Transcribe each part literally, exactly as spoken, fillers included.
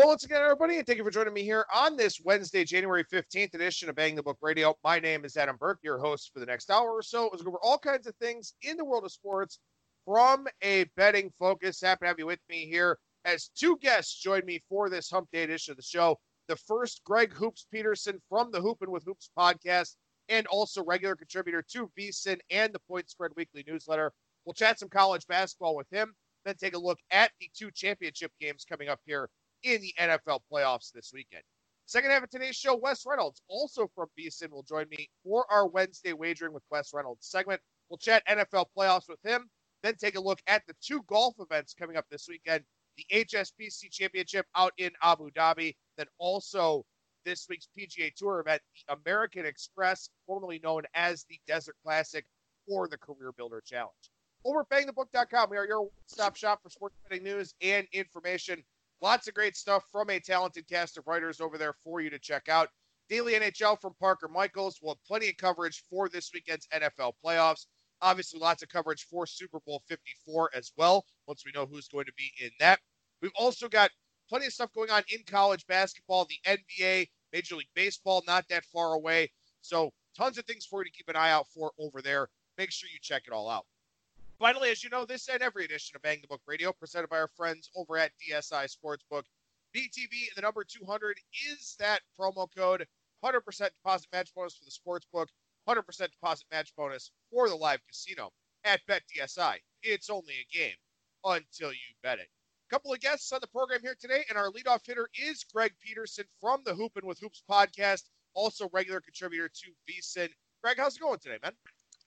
Hello once again, everybody, and thank you for joining me here on this Wednesday, January fifteenth edition of Bang the Book Radio. My name is Adam Burke, your host for the next hour or so. As we go over all kinds of things in the world of sports from a betting focus. Happy to have you with me here as two guests join me for this Hump Day edition of the show. The first, Greg Hoops Peterson from the Hoopin' with Hoops podcast and also regular contributor to VSiN and the Point Spread Weekly newsletter. We'll chat some college basketball with him, then take a look at the two championship games coming up here in the N F L playoffs this weekend. Second half of today's show, Wes Reynolds, also from VSiN, will join me for our Wednesday Wagering with Wes Reynolds segment. We'll chat N F L playoffs with him, then take a look at the two golf events coming up this weekend, the H S B C Championship out in Abu Dhabi, then also this week's P G A Tour event, the American Express, formerly known as the Desert Classic or the Career Builder Challenge. Over at bang the book dot com, we are your one-stop shop for sports betting news and information. Lots of great stuff from a talented cast of writers over there for you to check out. Daily N H L from Parker Michaels. We'll have plenty of coverage for this weekend's N F L playoffs. Obviously, lots of coverage for Super Bowl fifty-four as well, once we know who's going to be in that. We've also got plenty of stuff going on in college basketball, the N B A, Major League Baseball, not that far away. So tons of things for you to keep an eye out for over there. Make sure you check it all out. Finally, as you know, this and every edition of Bang the Book Radio, presented by our friends over at D S I Sportsbook. B T B, the number two hundred, is that promo code. one hundred percent deposit match bonus for the Sportsbook. one hundred percent deposit match bonus for the live casino at BetDSI. It's only a game until you bet it. A couple of guests on the program here today, and our leadoff hitter is Greg Peterson from the Hoopin' with Hoops podcast, also regular contributor to VSiN. Greg, how's it going today, man?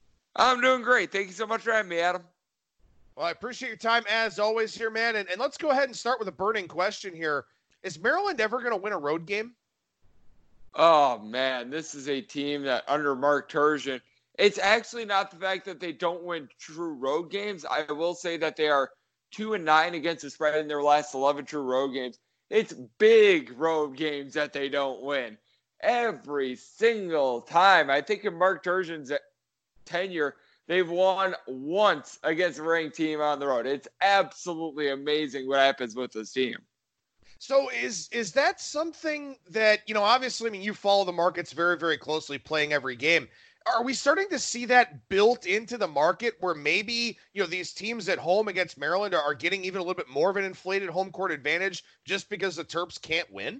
I'm doing great. Thank you so much for having me, Adam. Well, I appreciate your time as always here, man. And, and let's go ahead and start with a burning question here. Is Maryland ever going to win a road game? Oh, man, this is a team that under Mark Turgeon, it's actually not the fact that they don't win true road games. I will say that they are two and nine against the spread in their last eleven true road games. It's big road games that they don't win every single time. I think in Mark Turgeon's tenure, they've won once against a ranked team on the road. It's absolutely amazing what happens with this team. So is is that something that, you know, obviously, I mean, you follow the markets very, very closely, playing every game. Are we starting to see that built into the market where maybe, you know, these teams at home against Maryland are, are getting even a little bit more of an inflated home court advantage just because the Terps can't win?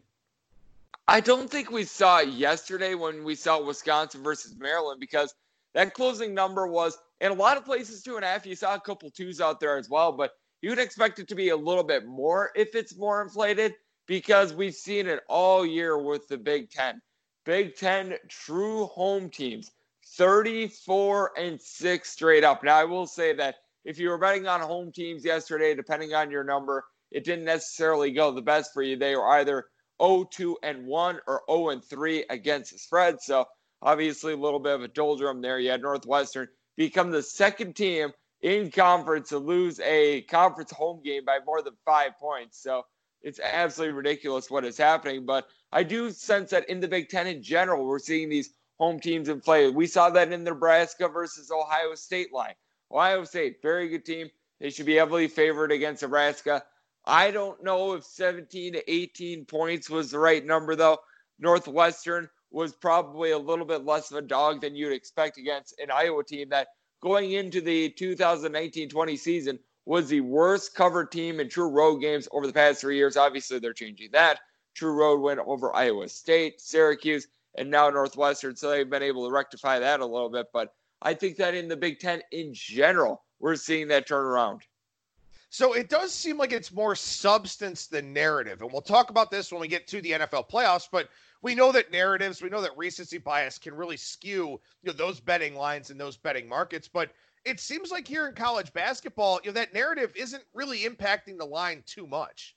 I don't think we saw it yesterday when we saw Wisconsin versus Maryland, because that closing number was, in a lot of places, two and a half. You saw a couple twos out there as well, but you'd expect it to be a little bit more if it's more inflated, because we've seen it all year with the Big Ten. Big Ten true home teams, thirty-four and six straight up. Now, I will say that if you were betting on home teams yesterday, depending on your number, it didn't necessarily go the best for you. They were either oh two and one or oh and three against the spread. So obviously, a little bit of a doldrum there. You had Northwestern become the second team in conference to lose a conference home game by more than five points. So it's absolutely ridiculous what is happening. But I do sense that in the Big Ten in general, we're seeing these home teams in play. We saw that in Nebraska versus Ohio State line. Ohio State, very good team. They should be heavily favored against Nebraska. I don't know if seventeen to eighteen points was the right number, though. Northwestern was probably a little bit less of a dog than you'd expect against an Iowa team that, going into the two thousand nineteen twenty season, was the worst covered team in true road games over the past three years. Obviously, they're changing that. True road win over Iowa State, Syracuse, and now Northwestern, so they've been able to rectify that a little bit. But I think that in the Big Ten in general, we're seeing that turnaround. So it does seem like it's more substance than narrative. And we'll talk about this when we get to the N F L playoffs, but we know that narratives, we know that recency bias can really skew, you know, those betting lines and those betting markets. But it seems like here in college basketball, you know, that narrative isn't really impacting the line too much.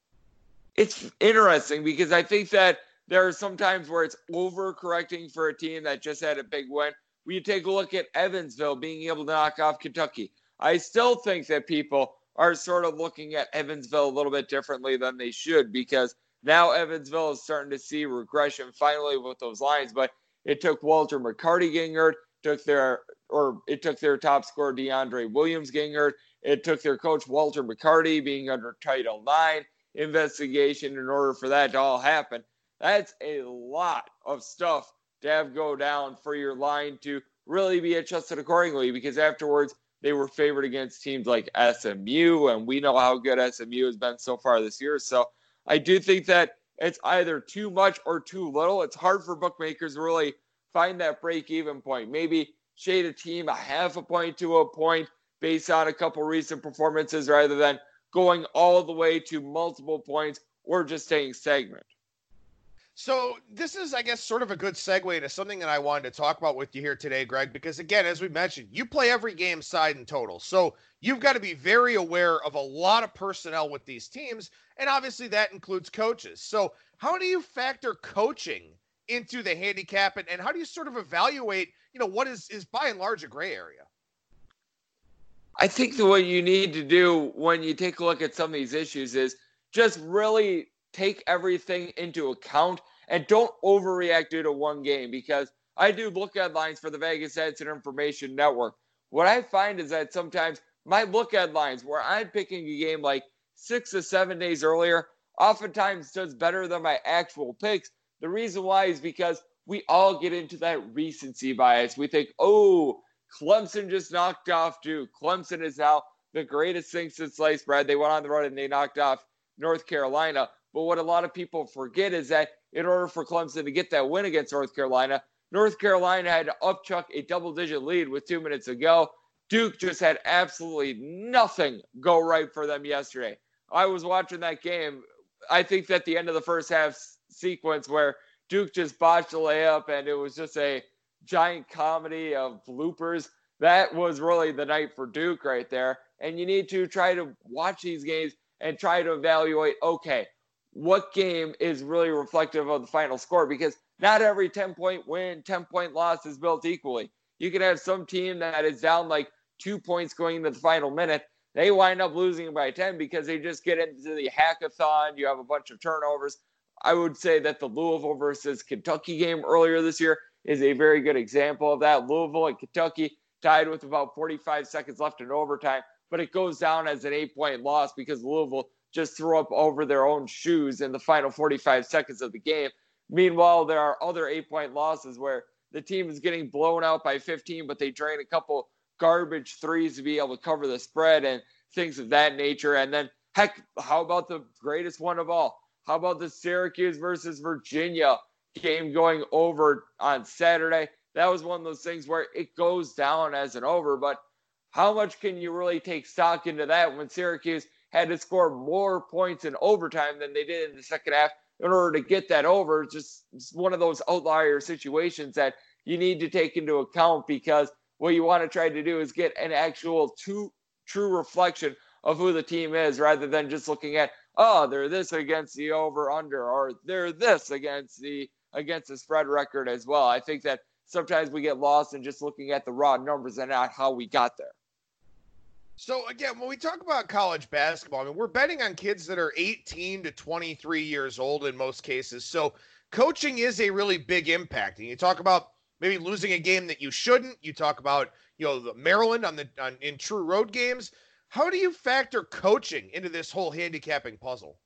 It's interesting because I think that there are some times where it's overcorrecting for a team that just had a big win. When you take a look at Evansville being able to knock off Kentucky, I still think that people are sort of looking at Evansville a little bit differently than they should, because now Evansville is starting to see regression finally with those lines. But it took Walter McCarty getting hurt, took their or it took their top scorer DeAndre Williams getting hurt. It took their coach Walter McCarty being under Title nine. investigation in order for that to all happen. That's a lot of stuff to have go down for your line to really be adjusted accordingly, because afterwards they were favored against teams like S M U, and we know how good S M U has been so far this year. So I do think that it's either too much or too little. It's hard for bookmakers to really find that break-even point. Maybe shade a team a half a point to a point based on a couple recent performances rather than going all the way to multiple points or just staying stagnant. So this is, I guess, sort of a good segue into something that I wanted to talk about with you here today, Greg, because again, as we mentioned, you play every game side and total. So you've got to be very aware of a lot of personnel with these teams. And obviously that includes coaches. So how do you factor coaching into the handicap, and, and how do you sort of evaluate, you know, what is, is by and large a gray area? I think the what you need to do when you take a look at some of these issues is just really take everything into account and don't overreact due to one game, because I do look at lines for the Vegas Odds and Information Network. What I find is that sometimes my look at lines where I'm picking a game like six or seven days earlier oftentimes does better than my actual picks. The reason why is because we all get into that recency bias. We think, oh, Clemson just knocked off Duke. Clemson is now the greatest thing since sliced bread. They went on the road and they knocked off North Carolina. But what a lot of people forget is that in order for Clemson to get that win against North Carolina, North Carolina had to upchuck a double-digit lead with two minutes to go. Duke just had absolutely nothing go right for them yesterday. I was watching that game. I think that the end of the first half sequence where Duke just botched a layup and it was just a giant comedy of bloopers, that was really the night for Duke right there. And you need to try to watch these games and try to evaluate, okay, what game is really reflective of the final score? Because not every ten-point win, ten-point loss is built equally. You can have some team that is down like two points going into the final minute. They wind up losing by ten because they just get into the hackathon. You have a bunch of turnovers. I would say that the Louisville versus Kentucky game earlier this year is a very good example of that. Louisville and Kentucky tied with about forty-five seconds left in overtime, but it goes down as an eight-point loss because Louisville just threw up over their own shoes in the final forty-five seconds of the game. Meanwhile, there are other eight-point losses where the team is getting blown out by fifteen, but they drain a couple garbage threes to be able to cover the spread and things of that nature. And then, heck, how about the greatest one of all? How about the Syracuse versus Virginia game going over on Saturday? That was one of those things where it goes down as an over, but how much can you really take stock into that when Syracuse had to score more points in overtime than they did in the second half in order to get that over? Just one of those outlier situations that you need to take into account, because what you want to try to do is get an actual true, true reflection of who the team is, rather than just looking at, oh, they're this against the over-under, or they're this against the against the spread record as well. I think that sometimes we get lost in just looking at the raw numbers and not how we got there. So, again, when we talk about college basketball, I mean, we're betting on kids that are eighteen to twenty-three years old in most cases. So coaching is a really big impact. And you talk about maybe losing a game that you shouldn't. You talk about, you know, the Maryland on the on, in true road games. How do you factor coaching into this whole handicapping puzzle?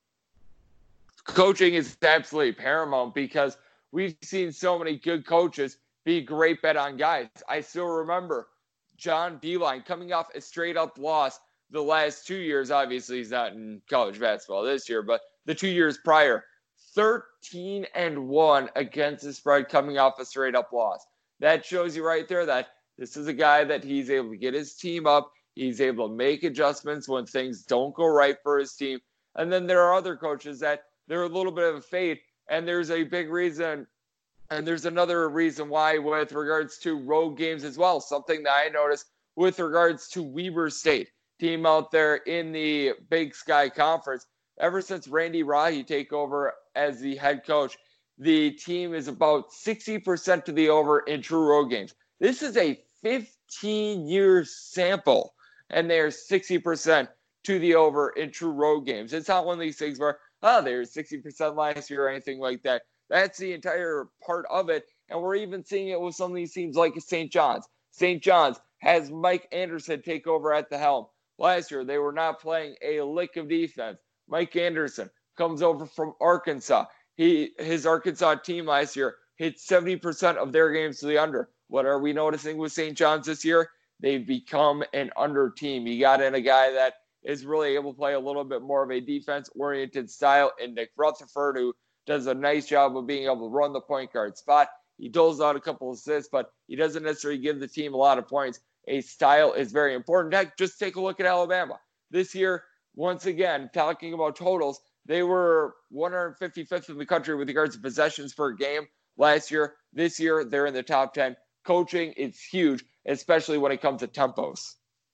Coaching is absolutely paramount, because we've seen so many good coaches be great bet on guys. I still remember John Beilein coming off a straight-up loss the last two years. Obviously, he's not in college basketball this year, but the two years prior, thirteen and one against the spread coming off a straight-up loss. That shows you right there that this is a guy that he's able to get his team up. He's able to make adjustments when things don't go right for his team. And then there are other coaches that they're a little bit of a fade, and there's a big reason. And there's another reason why with regards to road games as well. Something that I noticed with regards to Weber State, team out there in the Big Sky Conference. Ever since Randy Rahi take over as the head coach, the team is about sixty percent to the over in true road games. This is a fifteen-year sample, and they're sixty percent to the over in true road games. It's not one of these things where, oh, they're sixty percent last year or anything like that. That's the entire part of it. And we're even seeing it with some of these teams like Saint John's. Saint John's has Mike Anderson take over at the helm. Last year, they were not playing a lick of defense. Mike Anderson comes over from Arkansas. He his Arkansas team last year hit seventy percent of their games to the under. What are we noticing with Saint John's this year? They've become an under team. You got in a guy that is really able to play a little bit more of a defense-oriented style in Nick Rutherford, who does a nice job of being able to run the point guard spot. He doles out a couple assists, but he doesn't necessarily give the team a lot of points. A style is very important. Heck, just take a look at Alabama. This year, once again, talking about totals, they were one hundred fifty-fifth in the country with regards to possessions per game last year. This year, they're in the top ten. Coaching is huge, especially when it comes to tempos.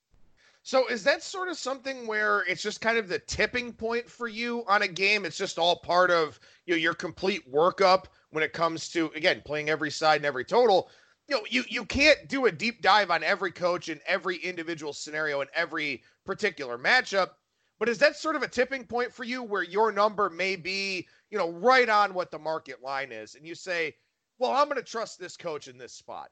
So is that sort of something where it's just kind of the tipping point for you on a game? It's just all part of, you know, your complete workup when it comes to, again, playing every side and every total. You know, you, you can't do a deep dive on every coach in every individual scenario in every particular matchup. But is that sort of a tipping point for you where your number may be, you know, right on what the market line is? And you say, well, I'm going to trust this coach in this spot.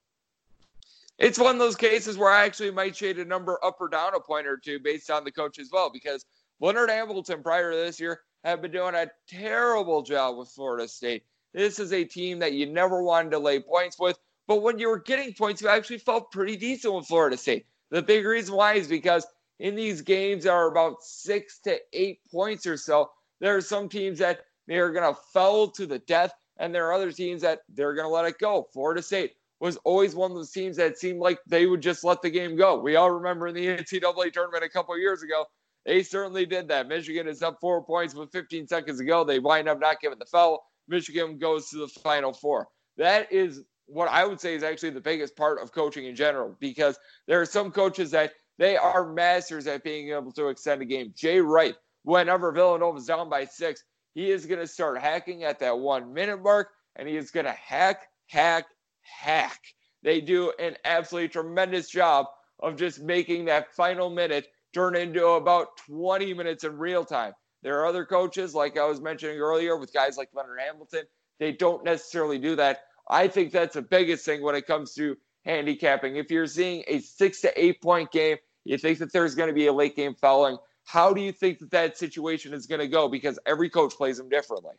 It's one of those cases where I actually might shade a number up or down a point or two based on the coach as well, because Leonard Hamilton prior to this year have been doing a terrible job with Florida State. This is a team that you never wanted to lay points with, but when you were getting points, you actually felt pretty decent with Florida State. The big reason why is because in these games that are about six to eight points or so, there are some teams that they are going to foul to the death, and there are other teams that they're going to let it go. Florida State was always one of those teams that seemed like they would just let the game go. We all remember in the N C double A tournament a couple of years ago, they certainly did that. Michigan is up four points with fifteen seconds to go. They wind up not giving the foul. Michigan goes to the Final Four. That is what I would say is actually the biggest part of coaching in general, because there are some coaches that they are masters at being able to extend a game. Jay Wright, whenever Villanova's down by six, he is going to start hacking at that one-minute mark, and he is going to hack, hack, hack. They do an absolutely tremendous job of just making that final minute turn into about twenty minutes in real time. There are other coaches, like I was mentioning earlier, with guys like Leonard Hamilton. They don't necessarily do that. I think that's the biggest thing when it comes to handicapping. If you're seeing a six to eight point game, you think that there's going to be a late game fouling. How do you think that that situation is going to go? Because every coach plays them differently.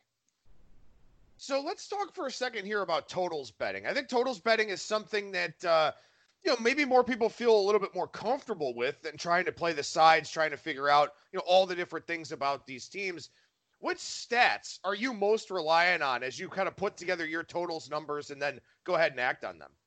So let's talk for a second here about totals betting. I think totals betting is something that, uh, you know, maybe more people feel a little bit more comfortable with than trying to play the sides, trying to figure out, you know, all the different things about these teams. What stats are you most reliant on as you kind of put together your totals numbers and then go ahead and act on them?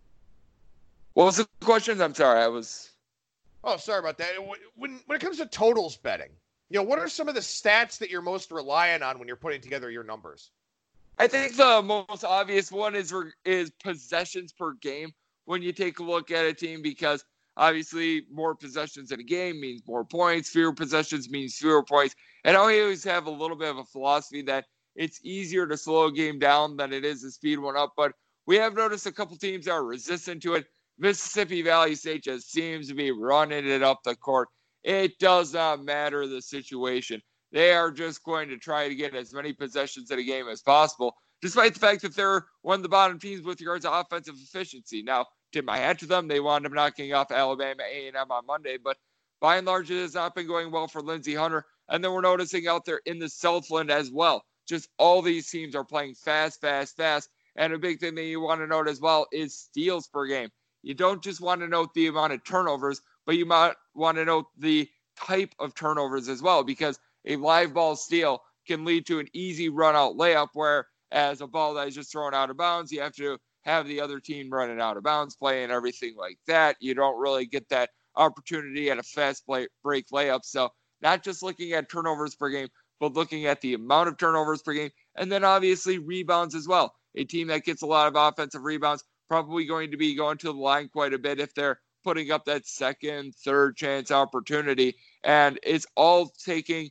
What was the question? I'm sorry, I was... Oh, sorry about that. When, when it comes to totals betting, you know, what are some of the stats that you're most reliant on when you're putting together your numbers? I think the most obvious one is is possessions per game when you take a look at a team, because obviously more possessions in a game means more points. Fewer possessions means fewer points. And I always have a little bit of a philosophy that it's easier to slow a game down than it is to speed one up. But we have noticed a couple teams that are resistant to it. Mississippi Valley State just seems to be running it up the court. It does not matter the situation. They are just going to try to get as many possessions in a game as possible, despite the fact that they're one of the bottom teams with regards to offensive efficiency. Now, tip my hat to them. They wound up knocking off Alabama A and M on Monday, but by and large, it has not been going well for Lindsey Hunter. And then we're noticing out there in the Southland as well, just all these teams are playing fast, fast, fast. And a big thing that you want to note as well is steals per game. You don't just want to note the amount of turnovers, but you might want to note the type of turnovers as well, because a live ball steal can lead to an easy run out layup, where as a ball that is just thrown out of bounds, you have to have the other team running out of bounds play and everything like that. You don't really get that opportunity at a fast play, break layup. So not just looking at turnovers per game, but looking at the amount of turnovers per game, and then obviously rebounds as well. A team that gets a lot of offensive rebounds probably going to be going to the line quite a bit if they're putting up that second, third chance opportunity. And it's all taking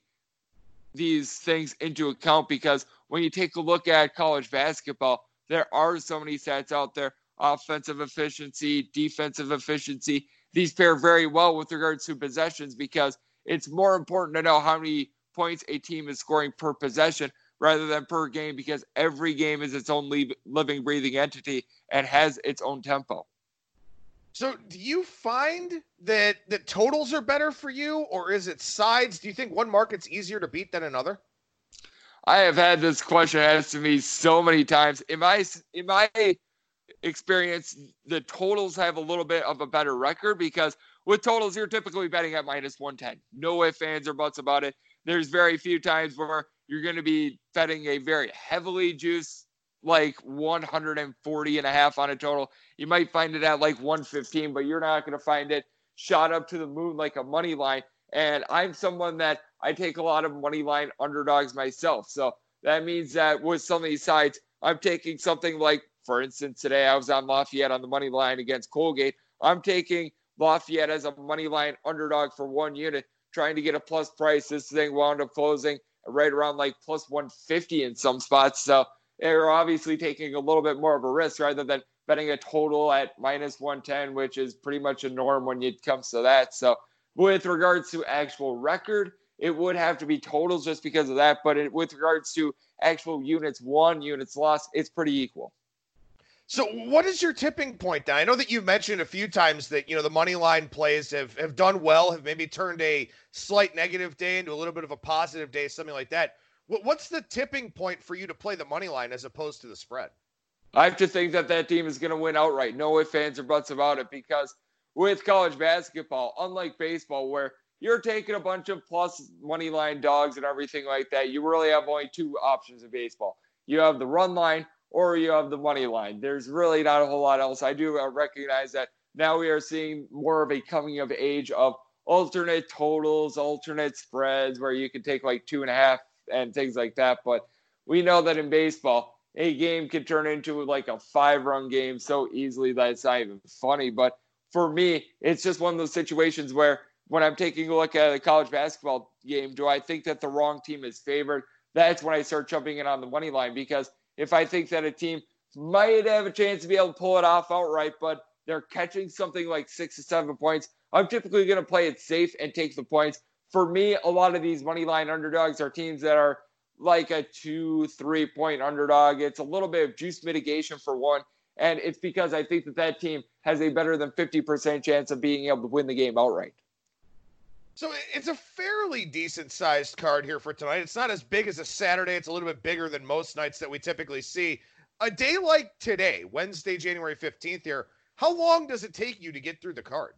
these things into account, because when you take a look at college basketball, there are so many stats out there: offensive efficiency, defensive efficiency. These pair very well with regards to possessions, because it's more important to know how many points a team is scoring per possession rather than per game, because every game is its own living, breathing entity and has its own tempo. So do you find that the totals are better for you, or is it sides? Do you think one market's easier to beat than another? I have had this question asked to me so many times. In my, in my experience, the totals have a little bit of a better record because with totals, you're typically betting at minus one ten. No ifs, ands, or buts about it. There's very few times where you're going to be betting a very heavily juiced, like one forty and a half on a total. You might find it at like one fifteen, but you're not going to find it shot up to the moon like a money line. And I'm someone that I take a lot of money line underdogs myself. So that means that with some of these sides, I'm taking something like, for instance, today I was on Lafayette on the money line against Colgate. I'm taking Lafayette as a money line underdog for one unit, trying to get a plus price. This thing wound up closing right around like plus one fifty in some spots. So they're obviously taking a little bit more of a risk rather than betting a total at minus one ten, which is pretty much a norm when it comes to that. So with regards to actual record, it would have to be totals just because of that. But it, with regards to actual units won, units lost, it's pretty equal. So what is your tipping point now? I know that you mentioned a few times that, you know, the money line plays have, have done well, have maybe turned a slight negative day into a little bit of a positive day, something like that. What's the tipping point for you to play the money line as opposed to the spread? I have to think that that team is going to win outright. No ifs, ands, or buts about it, because with college basketball, unlike baseball, where you're taking a bunch of plus money line dogs and everything like that, you really have only two options in baseball. You have the run line or you have the money line. There's really not a whole lot else. I do recognize that now we are seeing more of a coming of age of alternate totals, alternate spreads, where you can take like two and a half and things like that. But we know that in baseball, a game can turn into like a five-run game so easily that it's not even funny. But for me, it's just one of those situations where when I'm taking a look at a college basketball game, do I think that the wrong team is favored? That's when I start jumping in on the money line, because if I think that a team might have a chance to be able to pull it off outright, but they're catching something like six or seven points, I'm typically going to play it safe and take the points. For me, a lot of these money line underdogs are teams that are like a two, three point underdog. It's a little bit of juice mitigation for one. And it's because I think that that team has a better than fifty percent chance of being able to win the game outright. So it's a fairly decent-sized card here for tonight. It's not as big as a Saturday. It's a little bit bigger than most nights that we typically see. A day like today, Wednesday, January fifteenth here, how long does it take you to get through the card?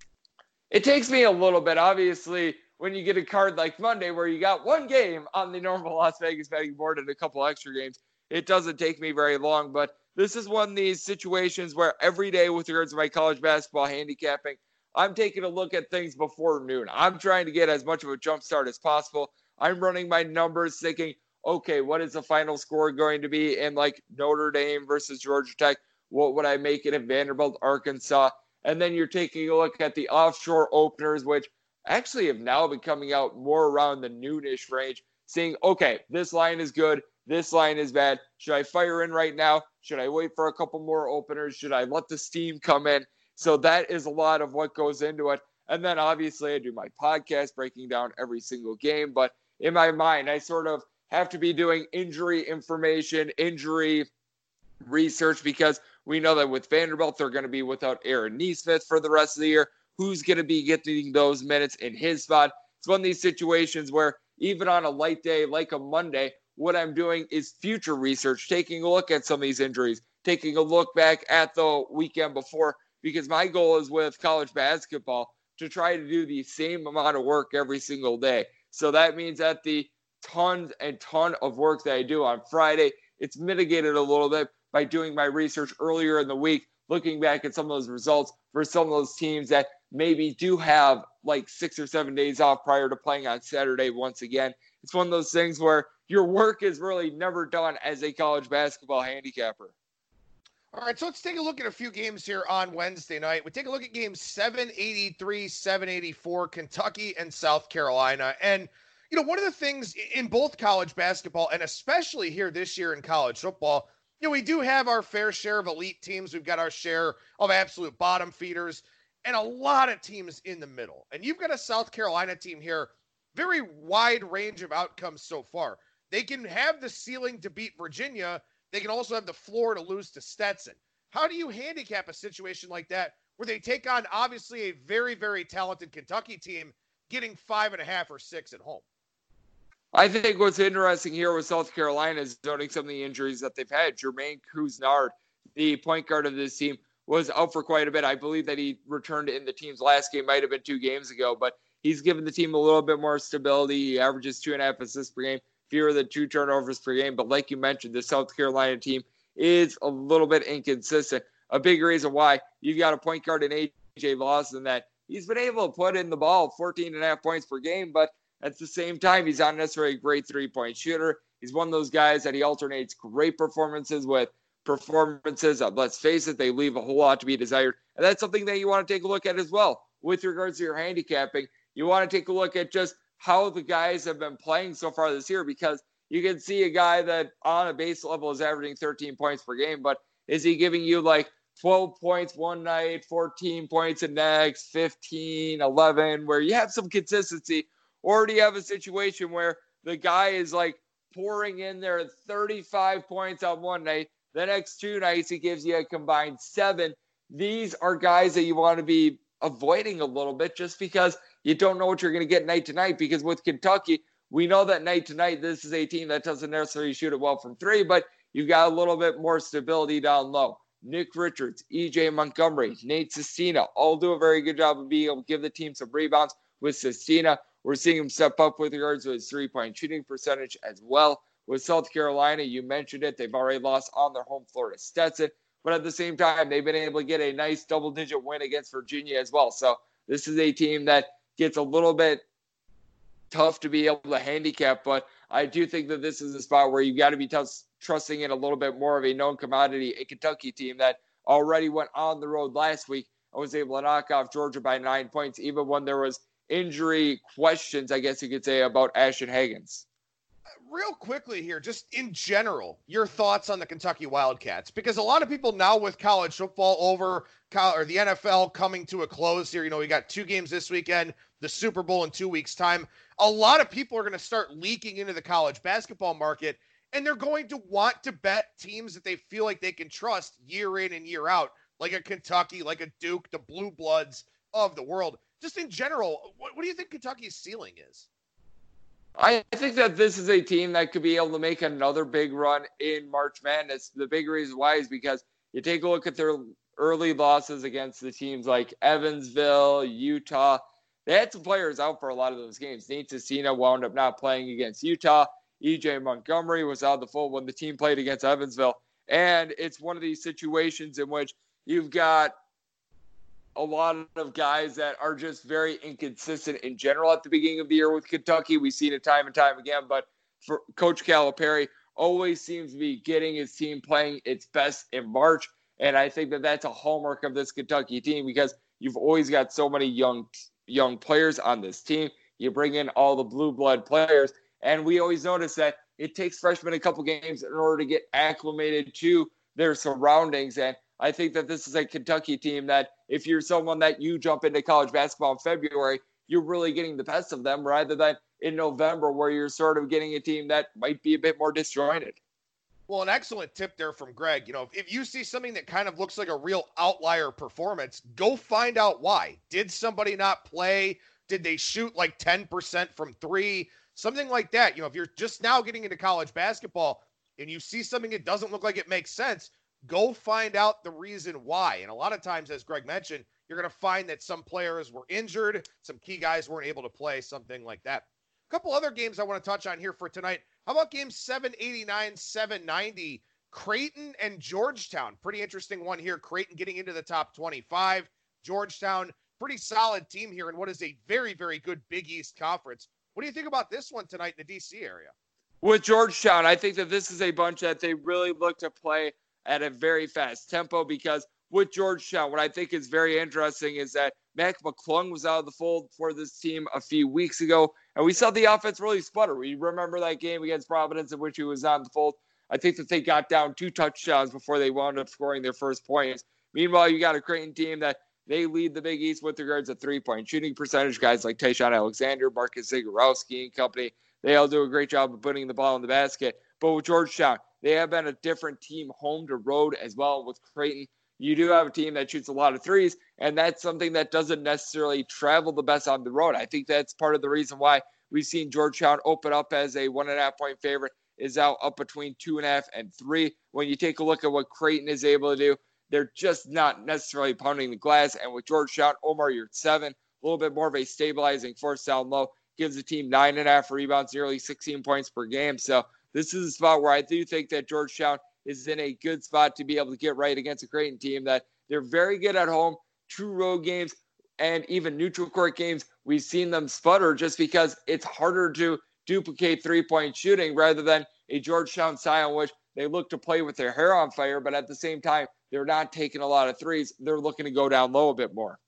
It takes me a little bit. Obviously, when you get a card like Monday where you got one game on the normal Las Vegas betting board and a couple extra games, it doesn't take me very long. But this is one of these situations where every day with regards to my college basketball handicapping, I'm taking a look at things before noon. I'm trying to get as much of a jump start as possible. I'm running my numbers thinking, okay, what is the final score going to be in like Notre Dame versus Georgia Tech? What would I make it in Vanderbilt, Arkansas? And then you're taking a look at the offshore openers, which actually have now been coming out more around the noonish range, seeing, okay, this line is good. This line is bad. Should I fire in right now? Should I wait for a couple more openers? Should I let the steam come in? So that is a lot of what goes into it. And then obviously I do my podcast breaking down every single game. But in my mind, I sort of have to be doing injury information, injury research, because we know that with Vanderbilt, they're going to be without Aaron Nesmith for the rest of the year. Who's going to be getting those minutes in his spot? It's one of these situations where even on a light day like a Monday, what I'm doing is future research, taking a look at some of these injuries, taking a look back at the weekend before, because my goal is with college basketball to try to do the same amount of work every single day. So that means that the tons and ton of work that I do on Friday, it's mitigated a little bit by doing my research earlier in the week, looking back at some of those results for some of those teams that maybe do have like six or seven days off prior to playing on Saturday once again. It's one of those things where your work is really never done as a college basketball handicapper. All right, so let's take a look at a few games here on Wednesday night. We take a look at games seven eighty-three, seven eighty-four, Kentucky and South Carolina. And, you know, one of the things in both college basketball, and especially here this year in college football, you know, we do have our fair share of elite teams. We've got our share of absolute bottom feeders and a lot of teams in the middle. And you've got a South Carolina team here, very wide range of outcomes so far. They can have the ceiling to beat Virginia. They can also have the floor to lose to Stetson. How do you handicap a situation like that where they take on obviously a very, very talented Kentucky team getting five and a half or six at home? I think what's interesting here with South Carolina is noting some of the injuries that they've had. Jermaine Couisnard, the point guard of this team, was out for quite a bit. I believe that he returned in the team's last game, might have been two games ago, but he's given the team a little bit more stability. He averages two and a half assists per game, fewer than two turnovers per game. But like you mentioned, the South Carolina team is a little bit inconsistent. A big reason why you've got a point guard in A J Lawson that he's been able to put in the ball fourteen and a half points per game, but at the same time, he's not necessarily a great three-point shooter. He's one of those guys that he alternates great performances with performances that, let's face it, they leave a whole lot to be desired. And that's something that you want to take a look at as well. With regards to your handicapping, you want to take a look at just how the guys have been playing so far this year, because you can see a guy that on a base level is averaging thirteen points per game, but is he giving you like twelve points one night, fourteen points the next, fifteen, eleven, where you have some consistency? Or do you have a situation where the guy is like pouring in there thirty-five points on one night, the next two nights he gives you a combined seven? These are guys that you want to be avoiding a little bit, just because you don't know what you're going to get night to night. Because with Kentucky, we know that night to night, this is a team that doesn't necessarily shoot it well from three, but you've got a little bit more stability down low. Nick Richards, E J Montgomery, Nate Sestina all do a very good job of being able to give the team some rebounds. With Sestina, we're seeing him step up with regards to his three-point shooting percentage as well. With South Carolina, you mentioned it, they've already lost on their home floor to Stetson, but at the same time, they've been able to get a nice double-digit win against Virginia as well. So this is a team that gets a little bit tough to be able to handicap, but I do think that this is a spot where you've got to be t- trusting in a little bit more of a known commodity, a Kentucky team that already went on the road last week and was able to knock off Georgia by nine points, even when there was injury questions, I guess you could say, about Ashton Hagens. Real quickly here, just in general, your thoughts on the Kentucky Wildcats, because a lot of people now with college football over, or the N F L coming to a close here, you know, we got two games this weekend, the Super Bowl in two weeks' time. A lot of people are going to start leaking into the college basketball market, and they're going to want to bet teams that they feel like they can trust year in and year out, like a Kentucky, like a Duke, the Blue Bloods of the world. Just in general, what, what do you think Kentucky's ceiling is? I think that this is a team that could be able to make another big run in March Madness. The big reason why is because you take a look at their early losses against the teams like Evansville, Utah. They had some players out for a lot of those games. Nate Sestina wound up not playing against Utah. E J Montgomery was out of the fold when the team played against Evansville. And it's one of these situations in which you've got a lot of guys that are just very inconsistent in general at the beginning of the year with Kentucky. We've seen it time and time again, but for Coach Calipari always seems to be getting his team playing its best in March. And I think that that's a hallmark of this Kentucky team, because you've always got so many young, young players on this team. You bring in all the blue blood players, and we always notice that it takes freshmen a couple games in order to get acclimated to their surroundings. And I think that this is a Kentucky team that if you're someone that you jump into college basketball in February, you're really getting the best of them, rather than in November where you're sort of getting a team that might be a bit more disjointed. Well, an excellent tip there from Greg. You know, if you see something that kind of looks like a real outlier performance, go find out why. Did somebody not play? Did they shoot like ten percent from three? Something like that. You know, if you're just now getting into college basketball and you see something that doesn't look like it makes sense, go find out the reason why. And a lot of times, as Greg mentioned, you're going to find that some players were injured, some key guys weren't able to play, something like that. A couple other games I want to touch on here for tonight. How about game seven eighty-nine, seven ninety, Creighton and Georgetown? Pretty interesting one here. Creighton getting into the top twenty-five. Georgetown, pretty solid team here in what is a very, very good Big East conference. What do you think about this one tonight in the D C area? With Georgetown, I think that this is a bunch that they really look to play at a very fast tempo, because with Georgetown, what I think is very interesting is that Mac McClung was out of the fold for this team a few weeks ago, and we saw the offense really sputter. We remember that game against Providence in which he was on the fold. I think that they got down two touchdowns before they wound up scoring their first points. Meanwhile, you got a Creighton team that they lead the Big East with regards to three-point shooting percentage. Guys like Tyshawn Alexander, Marcus Zagorowski and company, they all do a great job of putting the ball in the basket. But with Georgetown, they have been a different team home to road as well. With Creighton, you do have a team that shoots a lot of threes, and that's something that doesn't necessarily travel the best on the road. I think that's part of the reason why We've seen Georgetown open up as a one and a half point favorite, is out up between two and a half and three. When you take a look at what Creighton is able to do, they're just not necessarily pounding the glass. And with Georgetown, Omar, you're at seven, a little bit more of a stabilizing force down low, gives the team nine and a half rebounds, nearly sixteen points per game. So this is a spot where I do think that Georgetown is in a good spot to be able to get right against a Creighton team that they're very good at home, true road games, and even neutral court games. We've seen them sputter just because it's harder to duplicate three-point shooting rather than a Georgetown style in which they look to play with their hair on fire, but at the same time, they're not taking a lot of threes. They're looking to go down low a bit more.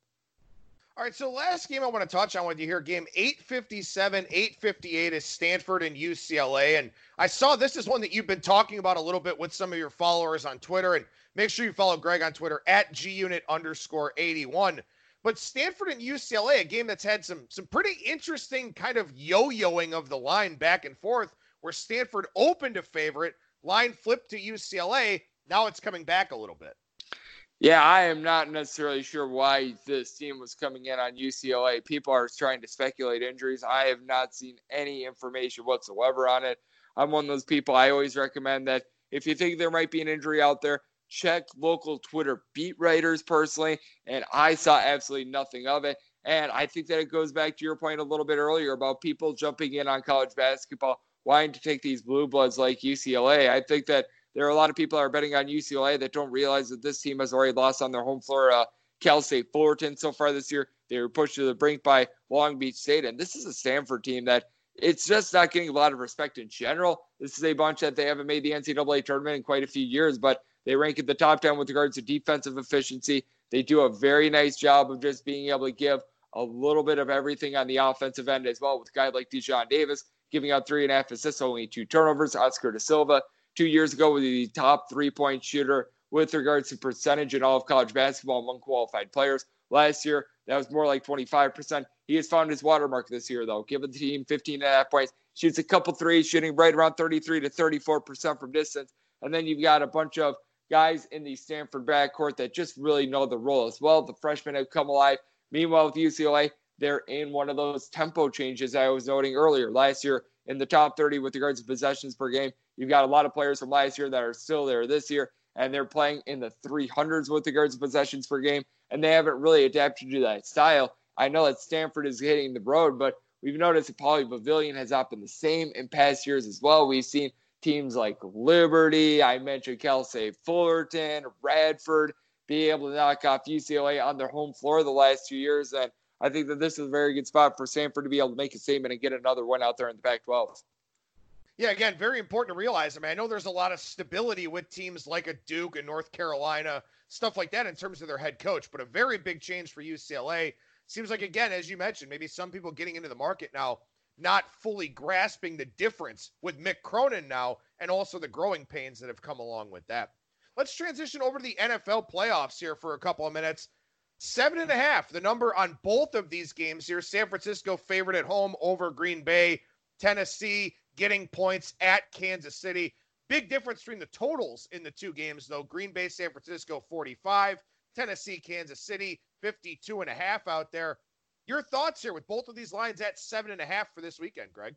All right, so last game I want to touch on with you here, game eight fifty-seven, eight fifty-eight is Stanford and U C L A. And I saw this is one that you've been talking about a little bit with some of your followers on Twitter. And make sure you follow Greg on Twitter at gunit underscore 81. But Stanford and U C L A, a game that's had some some pretty interesting kind of yo-yoing of the line back and forth, where Stanford opened a favorite, line flipped to U C L A. Now it's coming back a little bit. Yeah, I am not necessarily sure why this team was coming in on U C L A. People are trying to speculate injuries. I have not seen any information whatsoever on it. I'm one of those people. I always recommend that if you think there might be an injury out there, check local Twitter beat writers personally, and I saw absolutely nothing of it. And I think that it goes back to your point a little bit earlier about people jumping in on college basketball, wanting to take these blue bloods like U C L A. I think that there are a lot of people that are betting on U C L A that don't realize that this team has already lost on their home floor. Uh, Cal State Fullerton so far this year. They were pushed to the brink by Long Beach State. And this is a Stanford team that it's just not getting a lot of respect in general. This is a bunch that they haven't made the N C double A tournament in quite a few years, but they rank at the top ten with regards to defensive efficiency. They do a very nice job of just being able to give a little bit of everything on the offensive end as well, with a guy like Deshaun Davis giving out three and a half assists, only two turnovers. Oscar Da Silva, two years ago, was the top three-point shooter with regards to percentage in all of college basketball among qualified players. Last year, that was more like twenty-five percent. He has found his watermark this year, though, giving the team fifteen and a half points. Shoots a couple threes, shooting right around thirty-three to thirty-four percent from distance. And then you've got a bunch of guys in the Stanford backcourt that just really know the role as well. The freshmen have come alive. Meanwhile, with U C L A, they're in one of those tempo changes I was noting earlier. Last year, in the top thirty with regards to possessions per game, you've got a lot of players from last year that are still there this year, and they're playing in the three hundreds with regards to possessions per game, and they haven't really adapted to that style. I know that Stanford is hitting the road, but we've noticed that Pauley Pavilion has not been the same in past years as well. We've seen teams like Liberty, I mentioned Cal State Fullerton, Radford, be able to knock off U C L A on their home floor the last two years. And I think that this is a very good spot for Stanford to be able to make a statement and get another one out there in the Pac twelve. Yeah, again, very important to realize. I mean, I know there's a lot of stability with teams like a Duke and North Carolina, stuff like that in terms of their head coach, but a very big change for U C L A. Seems like, again, as you mentioned, maybe some people getting into the market now not fully grasping the difference with Mick Cronin now, and also the growing pains that have come along with that. Let's transition over to the N F L playoffs here for a couple of minutes. Seven and a half, the number on both of these games here. San Francisco favored at home over Green Bay. Tennessee getting points at Kansas City. Big difference between the totals in the two games, though. Green Bay, San Francisco, forty-five. Tennessee, Kansas City, fifty-two and a half out there. Your thoughts here with both of these lines at seven and a half for this weekend, Greg?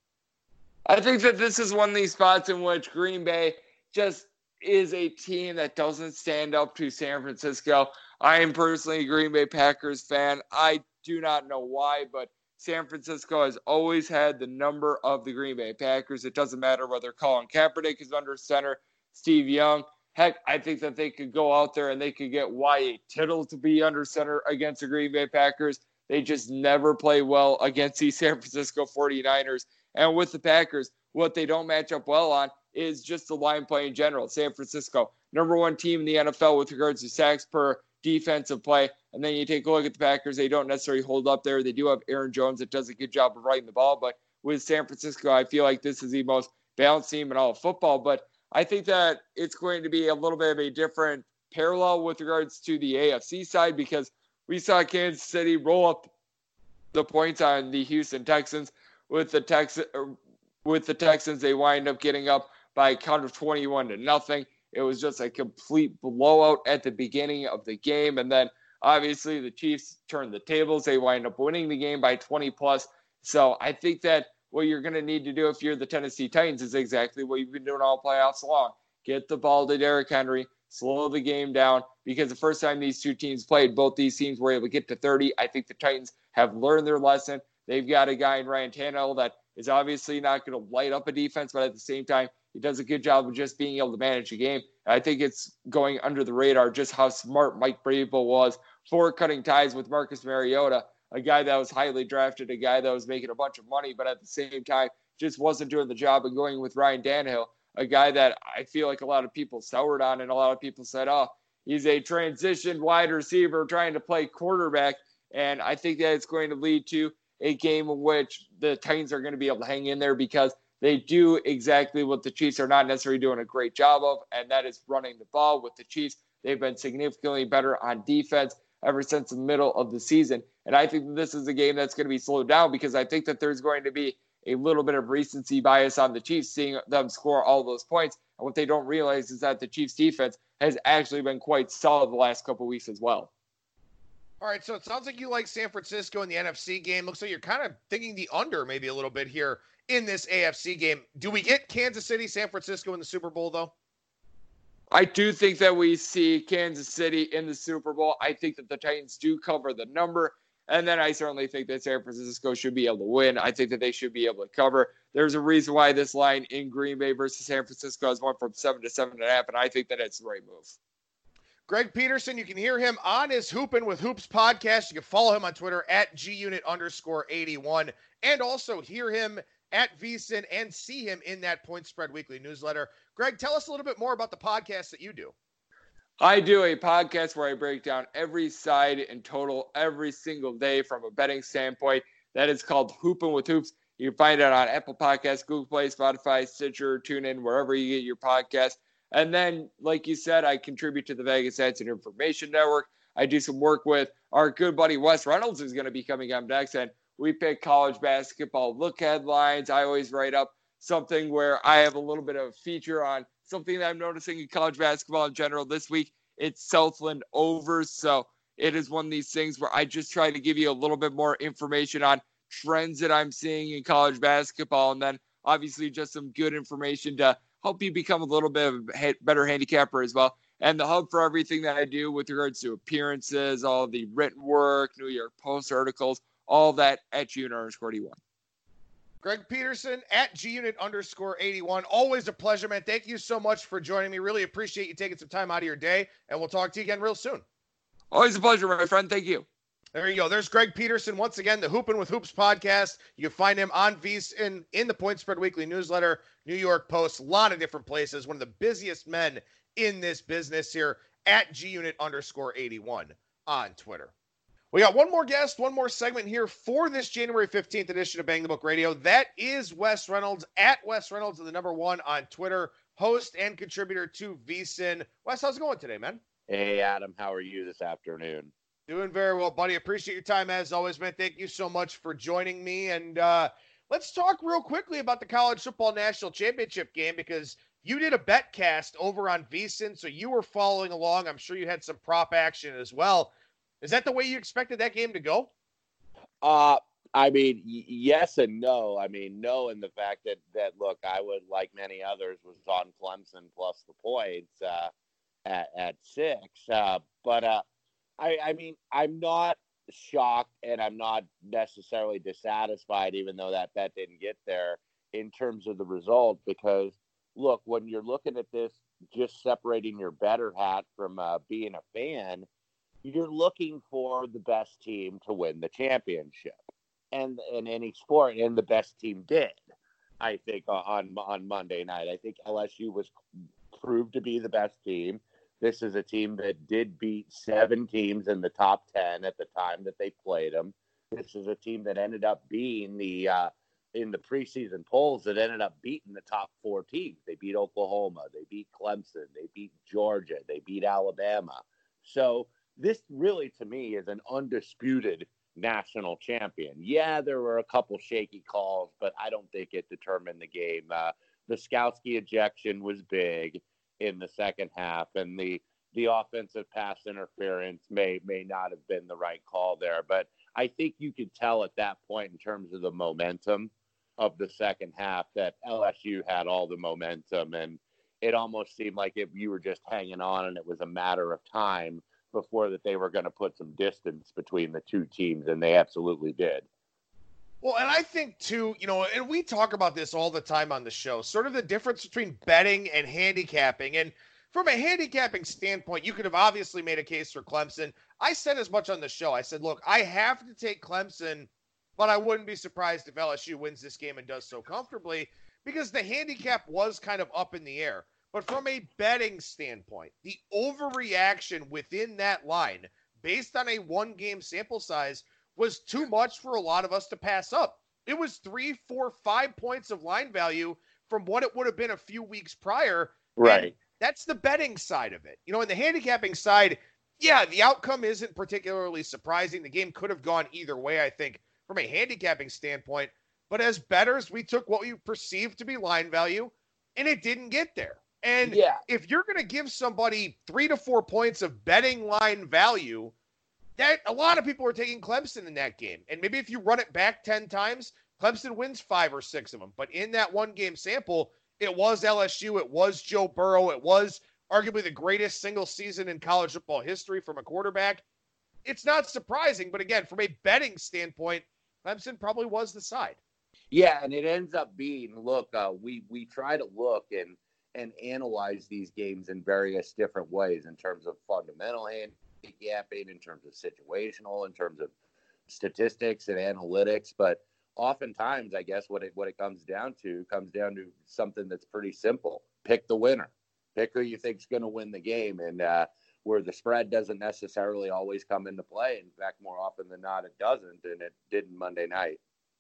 I think that this is one of these spots in which Green Bay just is a team that doesn't stand up to San Francisco. I am personally a Green Bay Packers fan. I do not know why, but San Francisco has always had the number of the Green Bay Packers. It doesn't matter whether Colin Kaepernick is under center, Steve Young. Heck, I think that they could go out there and they could get Y A Tittle to be under center against the Green Bay Packers. They just never play well against the San Francisco forty-niners. And with the Packers, what they don't match up well on is just the line play in general. San Francisco, number one team in the N F L with regards to sacks per defensive play. And then you take a look at the Packers, they don't necessarily hold up there. They do have Aaron Jones that does a good job of running the ball. But with San Francisco, I feel like this is the most balanced team in all of football. But I think that it's going to be a little bit of a different parallel with regards to the A F C side, because we saw Kansas City roll up the points on the Houston Texans. With the Tex- with the Texans, they wind up getting up by a count of twenty-one to nothing. It was just a complete blowout at the beginning of the game. And then obviously the Chiefs turned the tables. They wind up winning the game by twenty plus. So I think that what you're going to need to do if you're the Tennessee Titans is exactly what you've been doing all playoffs long. Get the ball to Derrick Henry, slow the game down, because the first time these two teams played, both these teams were able to get to thirty. I think the Titans have learned their lesson. They've got a guy in Ryan Tannehill that is obviously not going to light up a defense, but at the same time, he does a good job of just being able to manage the game. And I think it's going under the radar just how smart Mike Vrabel was for cutting ties with Marcus Mariota, a guy that was highly drafted, a guy that was making a bunch of money, but at the same time, just wasn't doing the job and going with Ryan Tannehill, a guy that I feel like a lot of people soured on and a lot of people said, oh, he's a transitioned wide receiver trying to play quarterback. And I think that it's going to lead to a game in which the Titans are going to be able to hang in there because they do exactly what the Chiefs are not necessarily doing a great job of, and that is running the ball. With the Chiefs, they've been significantly better on defense ever since the middle of the season. And I think this is a game that's going to be slowed down because I think that there's going to be a little bit of recency bias on the Chiefs, seeing them score all those points. And what they don't realize is that the Chiefs defense has actually been quite solid the last couple of weeks as well. All right, so it sounds like you like San Francisco in the N F C game. Looks like you're kind of thinking the under maybe a little bit here in this A F C game. Do we get Kansas City, San Francisco in the Super Bowl, though? I do think that we see Kansas City in the Super Bowl. I think that the Titans do cover the number. And then I certainly think that San Francisco should be able to win. I think that they should be able to cover. There's a reason why this line in Green Bay versus San Francisco has went from seven to seven and a half, and I think that it's the right move. Greg Peterson, you can hear him on his Hoopin' with Hoops podcast. You can follow him on Twitter at gunit underscore 81 and also hear him at VSiN and see him in that Point Spread Weekly newsletter. Greg, tell us a little bit more about the podcast that you do. I do a podcast where I break down every side in total every single day from a betting standpoint. That is called Hoopin' with Hoops. You can find it on Apple Podcasts, Google Play, Spotify, Stitcher, TuneIn, wherever you get your podcast. And then, like you said, I contribute to the Vegas Odds and Information Network. I do some work with our good buddy Wes Reynolds, who's going to be coming up next. And we pick college basketball look headlines. I always write up something where I have a little bit of a feature on something that I'm noticing in college basketball in general. This week, it's Southland over. So it is one of these things where I just try to give you a little bit more information on trends that I'm seeing in college basketball. And then obviously just some good information to help you become a little bit of a better handicapper as well. And the hub for everything that I do with regards to appearances, all the written work, New York Post articles, all that at gunit underscore eighty-one. Greg Peterson at gunit underscore 81. Always a pleasure, man. Thank you so much for joining me. Really appreciate you taking some time out of your day, and we'll talk to you again real soon. Always a pleasure, my friend. Thank you. There you go. There's Greg Peterson. Once again, the Hoopin' with Hoops podcast. You can find him on VSiN, in the Point Spread Weekly newsletter, New York Post, a lot of different places. One of the busiest men in this business here at gunit underscore 81 on Twitter. We got one more guest, one more segment here for this January fifteenth edition of Bang the Book Radio. That is Wes Reynolds at Wes Reynolds, the number one on Twitter, host and contributor to VSiN. Wes, how's it going today, man? Hey, Adam. How are you this afternoon? Doing very well, buddy. Appreciate your time as always, man. Thank you so much for joining me. And uh, let's talk real quickly about the College Football National Championship game because you did a bet cast over on VSiN, so you were following along. I'm sure you had some prop action as well. Is that the way you expected that game to go? Uh, I mean, y- yes and no. I mean, no in the fact that, that, look, I would, like many others, was on Clemson plus the points uh, at, at six. Uh, but, uh, I, I mean, I'm not shocked and I'm not necessarily dissatisfied, even though that bet didn't get there in terms of the result, because, look, when you're looking at this, just separating your better hat from uh, being a fan, you're looking for the best team to win the championship and in any sport, and the best team did, I think, on on Monday night. I think L S U was proved to be the best team. This is a team that did beat seven teams in the top ten at the time that they played them. This is a team that ended up being the, uh, in the preseason polls, that ended up beating the top four teams. They beat Oklahoma. They beat Clemson. They beat Georgia. They beat Alabama. So this really, to me, is an undisputed national champion. Yeah, there were a couple shaky calls, but I don't think it determined the game. Uh, the Skowski ejection was big in the second half, and the the offensive pass interference may may not have been the right call there. But I think you could tell at that point in terms of the momentum of the second half that L S U had all the momentum, and it almost seemed like if you were just hanging on and it was a matter of time before that they were going to put some distance between the two teams, and they absolutely did. Well, and I think too, you know, and we talk about this all the time on the show, sort of the difference between betting and handicapping. And from a handicapping standpoint, you could have obviously made a case for Clemson. I said as much on the show. I said, look, I have to take Clemson, but I wouldn't be surprised if L S U wins this game and does so comfortably, because the handicap was kind of up in the air. But from a betting standpoint, the overreaction within that line, based on a one-game sample size, was too much for a lot of us to pass up. It was three, four, five points of line value from what it would have been a few weeks prior. Right. And that's the betting side of it. You know, in the handicapping side, yeah, the outcome isn't particularly surprising. The game could have gone either way, I think, from a handicapping standpoint. But as bettors, we took what we perceived to be line value, and it didn't get there. And yeah. if you're going to give somebody three to four points of betting line value, that a lot of people are taking Clemson in that game. And maybe if you run it back ten times, Clemson wins five or six of them. But in that one game sample, it was L S U. It was Joe Burrow. It was arguably the greatest single season in college football history from a quarterback. It's not surprising. But again, from a betting standpoint, Clemson probably was the side. Yeah. And it ends up being, look, uh, we, we try to look and, and analyze these games in various different ways in terms of fundamental handicapping, in terms of situational, in terms of statistics and analytics. But oftentimes, I guess what it what it comes down to comes down to something that's pretty simple. Pick the winner. Pick who you think's going to win the game, and uh, where the spread doesn't necessarily always come into play. In fact, more often than not, it doesn't, and it didn't Monday night.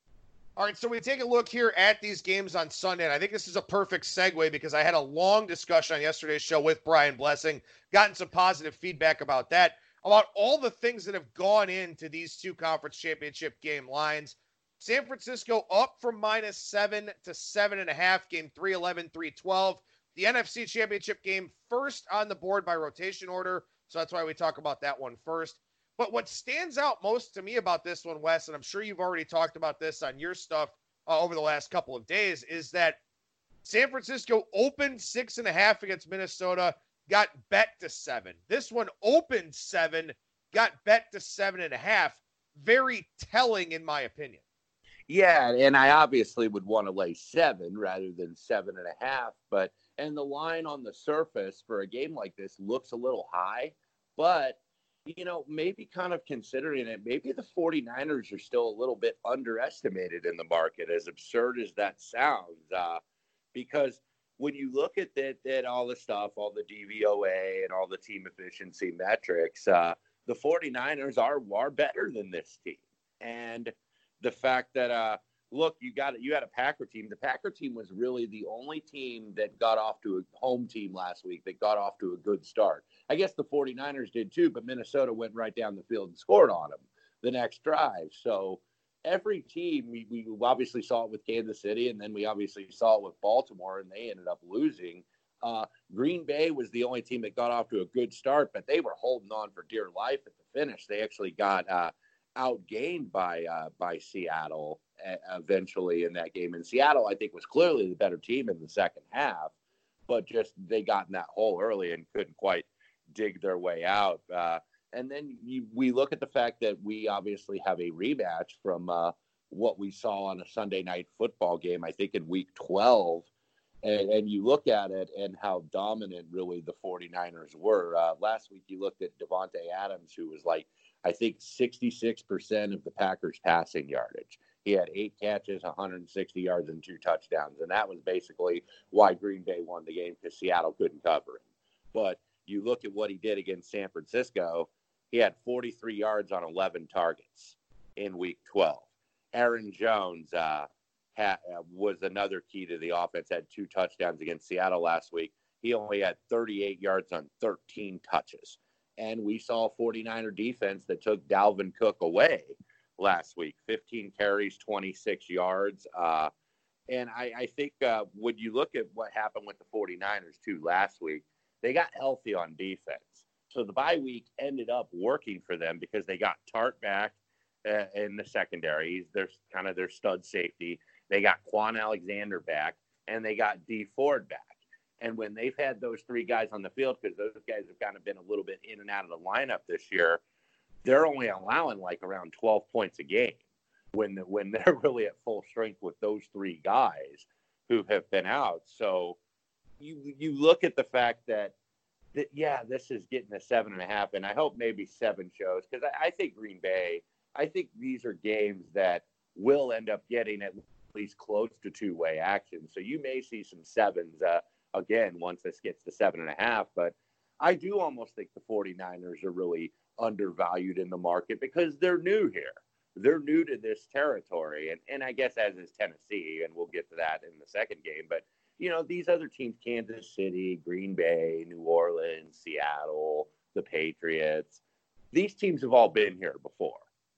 All right, so we take a look here at these games on Sunday, and I think this is a perfect segue because I had a long discussion on yesterday's show with Brian Blessing, gotten some positive feedback about that, about all the things that have gone into these two conference championship game lines. San Francisco up from minus seven to seven and a half, game three eleven, three twelve. The N F C championship game first on the board by rotation order, so that's why we talk about that one first. But what stands out most to me about this one, Wes, and I'm sure you've already talked about this on your stuff uh, over the last couple of days, is that San Francisco opened six and a half against Minnesota, got bet to seven. This one opened seven, got bet to seven and a half. Very telling, in my opinion. Yeah, and I obviously would want to lay seven rather than seven and a half. But and the line on the surface for a game like this looks a little high, but you know, maybe kind of considering it, maybe the 49ers are still a little bit underestimated in the market, as absurd as that sounds. Uh, because when you look at that, that all the stuff, all the D V O A and all the team efficiency metrics, uh, the 49ers are, are better than this team. And the fact that, uh, look, you got you had a Packer team. The Packer team was really the only team that got off to a home team last week that got off to a good start. I guess the 49ers did too, but Minnesota went right down the field and scored on them the next drive. So every team, we, we obviously saw it with Kansas City, and then we obviously saw it with Baltimore, and they ended up losing. Uh, Green Bay was the only team that got off to a good start, but they were holding on for dear life at the finish. They actually got uh, outgained by uh, by Seattle eventually in that game. And Seattle, I think, was clearly the better team in the second half, but just they got in that hole early and couldn't quite dig their way out. Uh, and then you, we look at the fact that we obviously have a rematch from uh, what we saw on a Sunday night football game, I think in week twelve. And, and you look at it and how dominant really the 49ers were. Uh, last week you looked at Devontae Adams, who was like, I think sixty-six percent of the Packers passing yardage. He had eight catches, one hundred sixty yards, and two touchdowns. And that was basically why Green Bay won the game, because Seattle couldn't cover him. But you look at what he did against San Francisco, he had forty-three yards on eleven targets in week twelve. Aaron Jones uh, had, uh, was another key to the offense, had two touchdowns against Seattle last week. He only had thirty-eight yards on thirteen touches. And we saw a 49er defense that took Dalvin Cook away last week. fifteen carries, twenty-six yards. Uh, and I, I think uh, when you look at what happened with the 49ers, too, last week, they got healthy on defense. So the bye week ended up working for them because they got Tart back uh, in the secondary. He's their, kind of their stud safety. They got Quan Alexander back, and they got Dee Ford back. And when they've had those three guys on the field, because those guys have kind of been a little bit in and out of the lineup this year, they're only allowing like around twelve points a game when when they're really at full strength with those three guys who have been out. So you you look at the fact that, that yeah, this is getting a seven and a half, and I hope maybe seven shows, because I, I think Green Bay, I think these are games that will end up getting at least close to two-way action. So you may see some sevens uh, again once this gets to seven and a half. But I do almost think the 49ers are really undervalued in the market because they're new here. They're new to this territory. And, and I guess as is Tennessee, and we'll get to that in the second game. But, you know, these other teams, Kansas City, Green Bay, New Orleans, Seattle, the Patriots, these teams have all been here before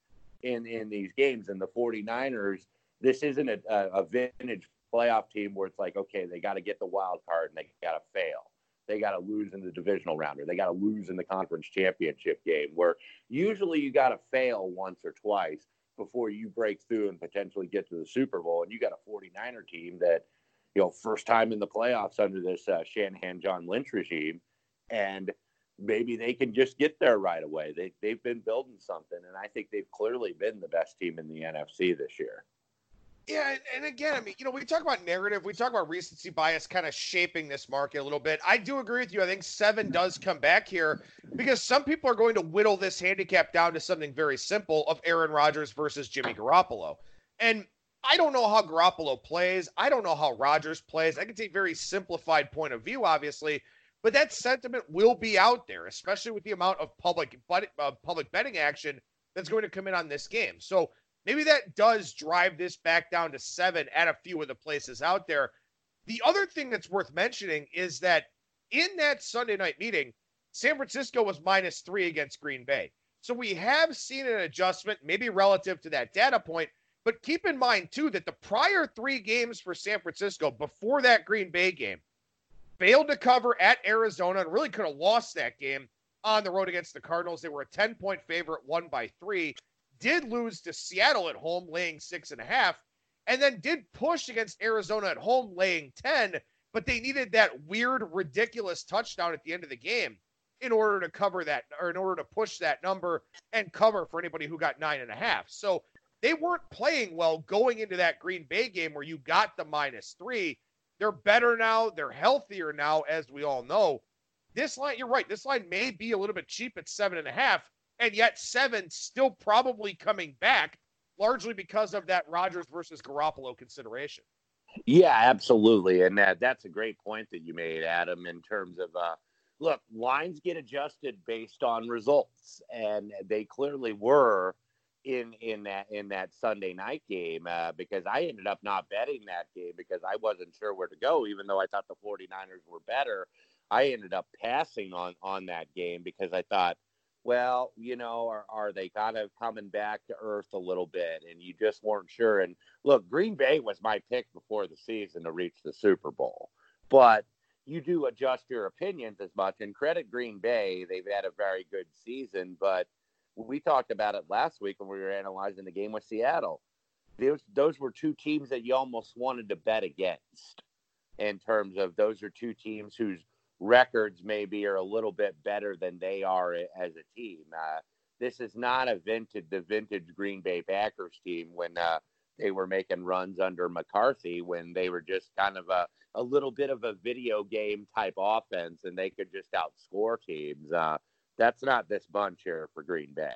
in, in these games. And the 49ers, this isn't a, a vintage playoff team where it's like, okay, they got to get the wild card and they got to fail. They got to lose in the divisional round, or they got to lose in the conference championship game, where usually you got to fail once or twice before you break through and potentially get to the Super Bowl. And you got a 49er team that, you know, first time in the playoffs under this uh, Shanahan, John Lynch regime, and maybe they can just get there right away. They, they've been building something, and I think they've clearly been the best team in the N F C this year. Yeah, and, and again, I mean, you know, we talk about narrative, we talk about recency bias kind of shaping this market a little bit. I do agree with you. I think seven does come back here because some people are going to whittle this handicap down to something very simple of Aaron Rodgers versus Jimmy Garoppolo. And I don't know how Garoppolo plays. I don't know how Rodgers plays. I can take a very simplified point of view, obviously, but that sentiment will be out there, especially with the amount of public, uh, public betting action that's going to come in on this game. So maybe that does drive this back down to seven at a few of the places out there. The other thing that's worth mentioning is that in that Sunday night meeting, San Francisco was minus three against Green Bay. So we have seen an adjustment, maybe relative to that data point, but keep in mind too that the prior three games for San Francisco before that Green Bay game failed to cover at Arizona and really could have lost that game on the road against the Cardinals. They were a ten-point favorite, won by three. Did lose to Seattle at home, laying six and a half, and then did push against Arizona at home, laying ten, but they needed that weird, ridiculous touchdown at the end of the game in order to cover that, or in order to push that number and cover for anybody who got nine and a half. So they weren't playing well going into that Green Bay game where you got the minus three. They're better now. They're healthier now, as we all know. This line, you're right, this line may be a little bit cheap at seven and a half, and yet seven still probably coming back, largely because of that Rodgers versus Garoppolo consideration. Yeah, absolutely. And that, that's a great point that you made, Adam, in terms of, uh, look, lines get adjusted based on results, and they clearly were in in that in that Sunday night game uh, because I ended up not betting that game because I wasn't sure where to go, even though I thought the 49ers were better. I ended up passing on, on that game because I thought, well, you know, are, are they kind of coming back to earth a little bit? And you just weren't sure. And look, Green Bay was my pick before the season to reach the Super Bowl. But you do adjust your opinions as much. And credit Green Bay, they've had a very good season. But we talked about it last week when we were analyzing the game with Seattle. Those, those were two teams that you almost wanted to bet against in terms of those are two teams whose records maybe are a little bit better than they are as a team. Uh, this is not a vintage, the vintage Green Bay Packers team when uh, they were making runs under McCarthy, when they were just kind of a, a little bit of a video game type offense and they could just outscore teams. Uh, that's not this bunch here for Green Bay.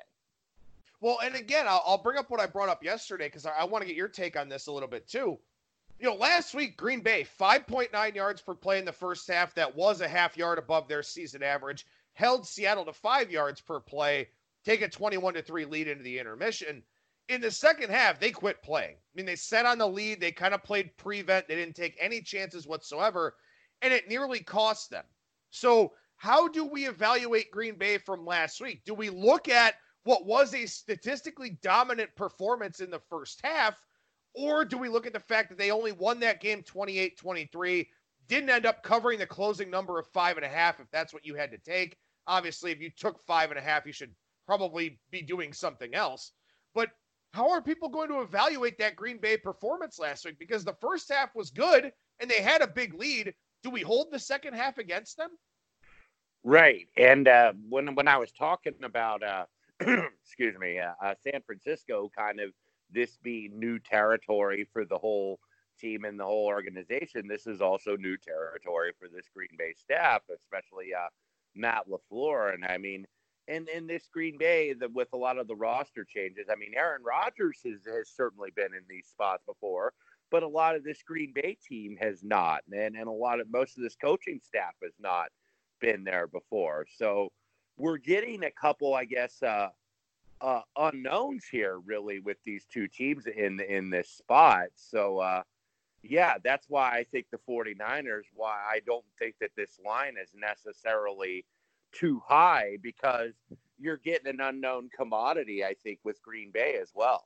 Well, and again, I'll, I'll bring up what I brought up yesterday because I, I want to get your take on this a little bit too. You know, last week, Green Bay, five point nine yards per play in the first half. That was a half yard above their season average. Held Seattle to five yards per play, take a twenty-one to three lead into the intermission. In the second half, they quit playing. I mean, they sat on the lead. They kind of played prevent. They didn't take any chances whatsoever, and it nearly cost them. So how do we evaluate Green Bay from last week? Do we look at what was a statistically dominant performance in the first half, or do we look at the fact that they only won that game twenty-eight twenty-three, didn't end up covering the closing number of five and a half, if that's what you had to take? Obviously, if you took five and a half, you should probably be doing something else. But how are people going to evaluate that Green Bay performance last week? Because the first half was good and they had a big lead. Do we hold the second half against them? Right. And uh, when when I was talking about, uh, excuse me, uh, uh, San Francisco kind of this being new territory for the whole team and the whole organization, this is also new territory for this Green Bay staff, especially uh, Matt LaFleur. And I mean, and in this Green Bay, the, with a lot of the roster changes, I mean, Aaron Rodgers has, has certainly been in these spots before, but a lot of this Green Bay team has not. And, and a lot of most of this coaching staff has not been there before. So we're getting a couple, I guess, uh, uh, unknowns here, really, with these two teams in in this spot. So, uh, yeah, that's why I think the 49ers, why I don't think that this line is necessarily too high, because you're getting an unknown commodity, I think, with Green Bay as well.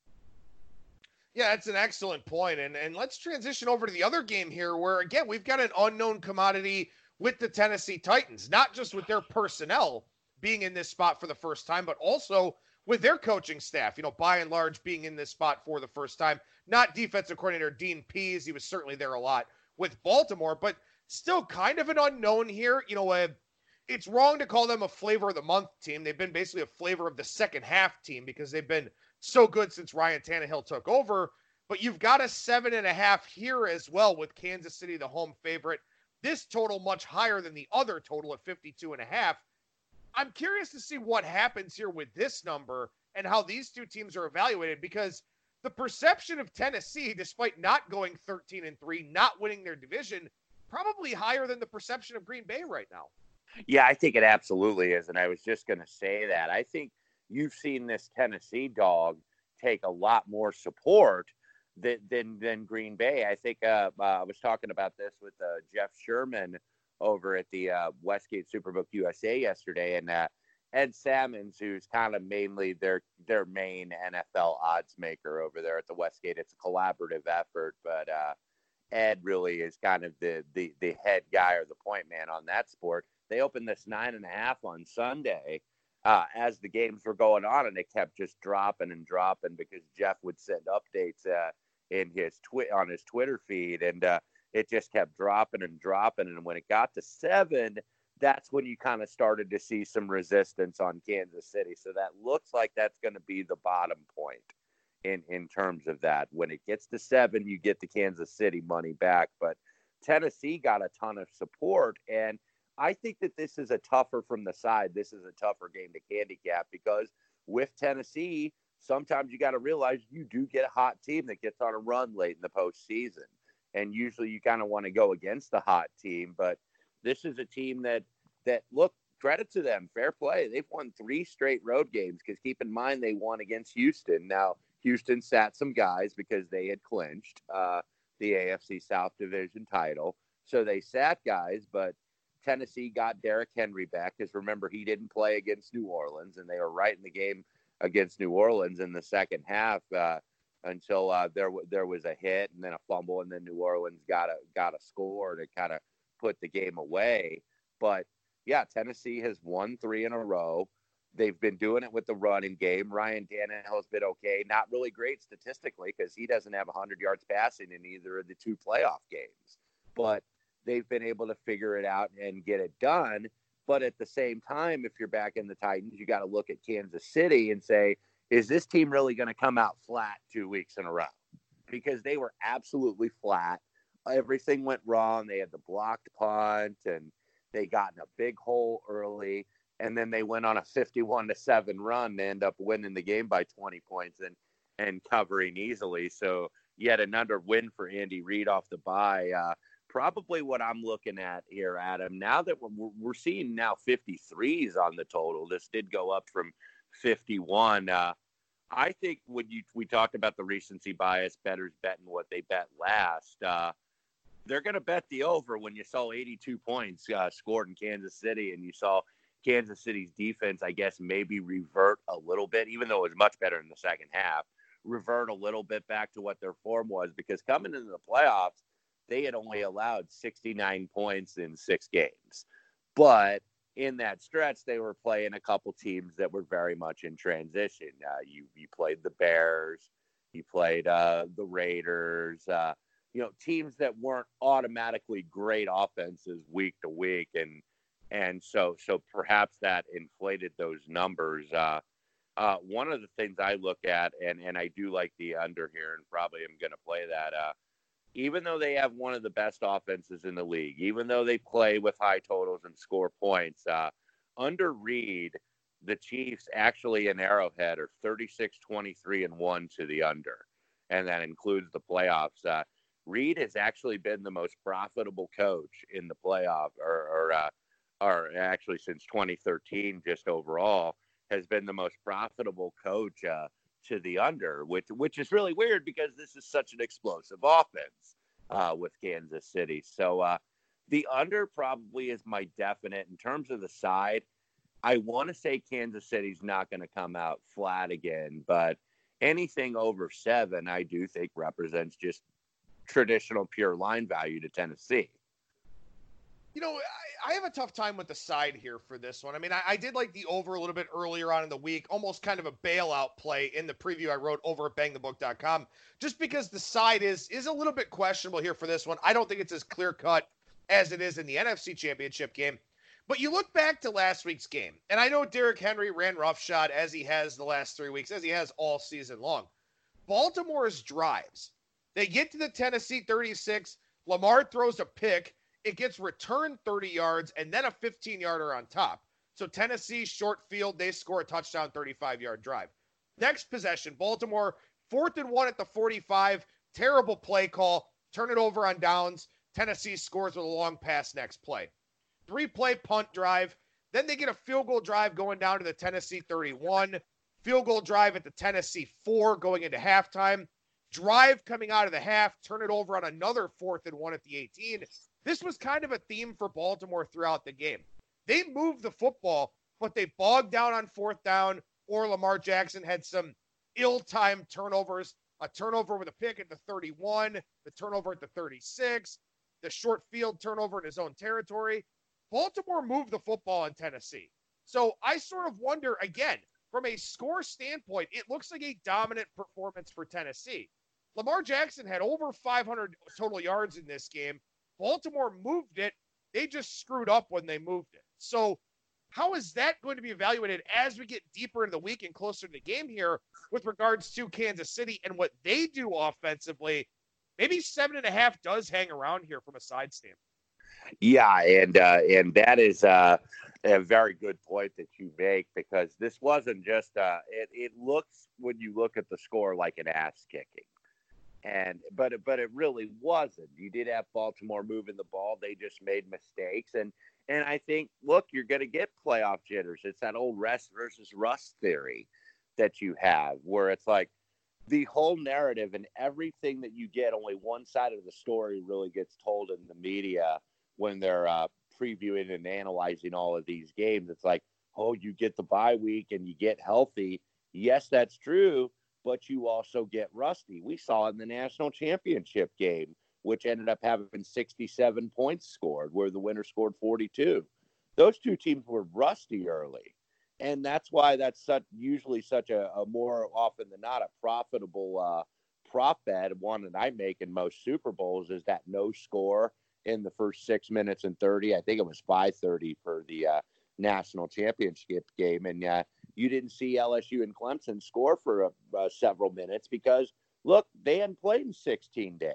Yeah, that's an excellent point. And, and let's transition over to the other game here where, again, we've got an unknown commodity with the Tennessee Titans, not just with their personnel being in this spot for the first time, but also with their coaching staff, you know, by and large being in this spot for the first time. Not defensive coordinator Dean Pease. He was certainly there a lot with Baltimore, but still kind of an unknown here. You know, uh, it's wrong to call them a flavor of the month team. They've been basically a flavor of the second half team because they've been so good since Ryan Tannehill took over. But you've got a seven and a half here as well with Kansas City, the home favorite. This total much higher than the other total at fifty-two and a half. I'm curious to see what happens here with this number and how these two teams are evaluated, because the perception of Tennessee, despite not going thirteen and three, not winning their division, probably higher than the perception of Green Bay right now. Yeah, I think it absolutely is. And I was just going to say that. I think you've seen this Tennessee dog take a lot more support than than, than Green Bay. I think uh, uh, I was talking about this with uh, Jeff Sherman over at the uh, Westgate Superbook U S A yesterday, and uh, Ed Salmons, who's kind of mainly their their main N F L odds maker over there at the Westgate. It's a collaborative effort, but uh, Ed really is kind of the, the the head guy or the point man on that sport. They opened this nine and a half on Sunday uh, as the games were going on, and it kept just dropping and dropping because Jeff would send updates uh, in his twi- on his Twitter feed, and uh, it just kept dropping and dropping. And when it got to seven, that's when you kind of started to see some resistance on Kansas City. So that looks like that's going to be the bottom point in, in terms of that. When it gets to seven, you get the Kansas City money back. But Tennessee got a ton of support. And I think that this is a tougher from the side. This is a tougher game to handicap because with Tennessee, sometimes you got to realize you do get a hot team that gets on a run late in the postseason. And usually you kind of want to go against the hot team. But this is a team that, that look, credit to them, fair play. They've won three straight road games because keep in mind they won against Houston. Now, Houston sat some guys because they had clinched uh, the A F C South Division title. So they sat guys, but Tennessee got Derrick Henry back because remember, he didn't play against New Orleans, and they were right in the game against New Orleans in the second half uh, until uh, there there was a hit and then a fumble, and then New Orleans got a got a score to kind of put the game away. But yeah, Tennessee has won three in a row. They've been doing it with the running game. Ryan Tannehill's been okay. Not really great statistically because he doesn't have one hundred yards passing in either of the two playoff games. But they've been able to figure it out and get it done. But at the same time, if you're back in the Titans, you got to look at Kansas City and say, is this team really going to come out flat two weeks in a row? Because they were absolutely flat. Everything went wrong. They had the blocked punt and they got in a big hole early. And then they went on a fifty-one to seven run to end up winning the game by twenty points and, and covering easily. So yet another win for Andy Reid off the bye. Uh, probably what I'm looking at here, Adam, now that we're, we're seeing now fifty-threes on the total. This did go up from fifty-one. Uh, I think when you we talked about the recency bias, bettors betting what they bet last. Uh, they're going to bet the over when you saw eighty-two points uh, scored in Kansas City and you saw Kansas City's defense, I guess, maybe revert a little bit, even though it was much better in the second half, revert a little bit back to what their form was, because coming into the playoffs, they had only allowed sixty-nine points in six games. But in that stretch, they were playing a couple teams that were very much in transition. Uh, you you played the Bears, you played uh, the Raiders, uh, you know, teams that weren't automatically great offenses week to week, and and so so perhaps that inflated those numbers. Uh, uh, one of the things I look at, and and I do like the under here, and probably am going to play that. Uh, even though they have one of the best offenses in the league, even though they play with high totals and score points, uh, under Reed, the Chiefs actually in Arrowhead are thirty-six, twenty-three, and one to the under. And that includes the playoffs. Uh, Reed has actually been the most profitable coach in the playoff, or, or, uh, or actually since twenty thirteen, just overall, has been the most profitable coach uh, to the under, which which is really weird because this is such an explosive offense uh, with Kansas City. So uh, the under probably is my definite. In terms of the side, I want to say Kansas City's not going to come out flat again, but anything over seven, I do think represents just traditional pure line value to Tennessee. You know, I, I have a tough time with the side here for this one. I mean, I, I did like the over a little bit earlier on in the week, almost kind of a bailout play in the preview I wrote over at bang the book dot com, just because the side is is a little bit questionable here for this one. I don't think it's as clear-cut as it is in the N F C Championship game. But you look back to last week's game, and I know Derrick Henry ran roughshod as he has the last three weeks, as he has all season long. Baltimore's drives, they get to the Tennessee thirty-six, Lamar throws a pick, it gets returned thirty yards, and then a fifteen-yarder on top. So Tennessee, short field, they score a touchdown thirty-five-yard drive. Next possession, Baltimore, fourth and one at the forty-five, terrible play call, turn it over on downs, Tennessee scores with a long pass next play. Three-play punt drive, then they get a field goal drive going down to the Tennessee thirty-one, field goal drive at the Tennessee four going into halftime, drive coming out of the half, turn it over on another fourth and one at the eighteen. This was kind of a theme for Baltimore throughout the game. They moved the football, but they bogged down on fourth down, or Lamar Jackson had some ill-timed turnovers, a turnover with a pick at the thirty-one, the turnover at the thirty-six, the short field turnover in his own territory. Baltimore moved the football in Tennessee. So I sort of wonder, again, from a score standpoint, it looks like a dominant performance for Tennessee. Lamar Jackson had over five hundred total yards in this game. Baltimore moved it. They just screwed up when they moved it. So how is that going to be evaluated as we get deeper into the week and closer to the game here with regards to Kansas City and what they do offensively? Maybe seven and a half does hang around here from a side standpoint. Yeah, and uh, and that is uh, a very good point that you make, because this wasn't just uh, it. It looks, when you look at the score, like an ass kicking. And but but it really wasn't. You did have Baltimore moving the ball. They just made mistakes. And and I think, look, you're going to get playoff jitters. It's that old rest versus rust theory that you have, where it's like the whole narrative and everything that you get, only one side of the story really gets told in the media when they're uh, previewing and analyzing all of these games. It's like, oh, you get the bye week and you get healthy. Yes, that's true. But you also get rusty. We saw it in the national championship game, which ended up having sixty-seven points scored, where the winner scored forty-two. Those two teams were rusty early. And that's why that's such, usually such a, a more often than not a profitable uh, prop bet. One that I make in most Super Bowls is that no score in the first six minutes and thirty. I think it was five thirty for the uh, national championship game. And uh, you didn't see L S U and Clemson score for uh, uh, several minutes because, look, they hadn't played in sixteen days.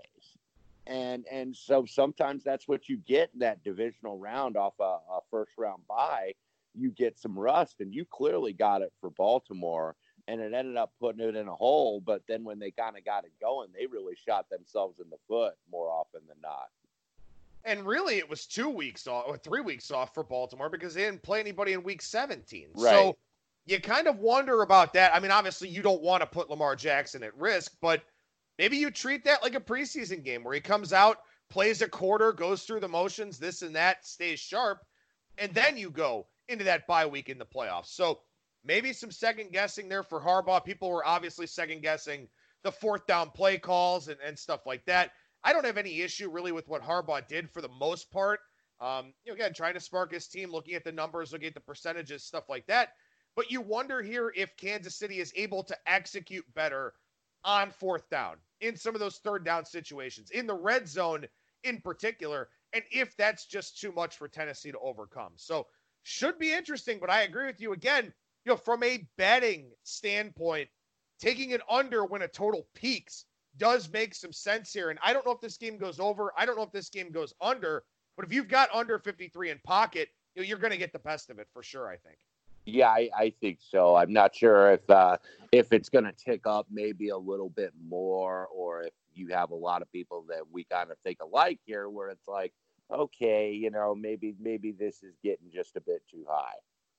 And and so sometimes that's what you get in that divisional round off a, a first-round bye. You get some rust, and you clearly got it for Baltimore, and it ended up putting it in a hole. But then when they kind of got it going, they really shot themselves in the foot more often than not. And really, it was two weeks off or three weeks off for Baltimore because they didn't play anybody in week seventeen. Right. So you kind of wonder about that. I mean, obviously, you don't want to put Lamar Jackson at risk, but maybe you treat that like a preseason game where he comes out, plays a quarter, goes through the motions, this and that, stays sharp, and then you go into that bye week in the playoffs. So maybe some second guessing there for Harbaugh. People were obviously second guessing the fourth down play calls and, and stuff like that. I don't have any issue really with what Harbaugh did for the most part. Um, you know, again, trying to spark his team, looking at the numbers, looking at the percentages, stuff like that. But you wonder here if Kansas City is able to execute better on fourth down in some of those third down situations, in the red zone in particular, and if that's just too much for Tennessee to overcome. So should be interesting, but I agree with you again, you know, from a betting standpoint, taking it under when a total peaks does make some sense here. And I don't know if this game goes over. I don't know if this game goes under, but if you've got under fifty-three in pocket, you know, you're going to get the best of it for sure, I think. Yeah, I, I think so. I'm not sure if uh, if it's going to tick up maybe a little bit more, or if you have a lot of people that we kind of think alike here, where it's like, okay, you know, maybe maybe this is getting just a bit too high.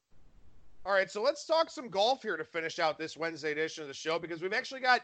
All right, so let's talk some golf here to finish out this Wednesday edition of the show, because we've actually got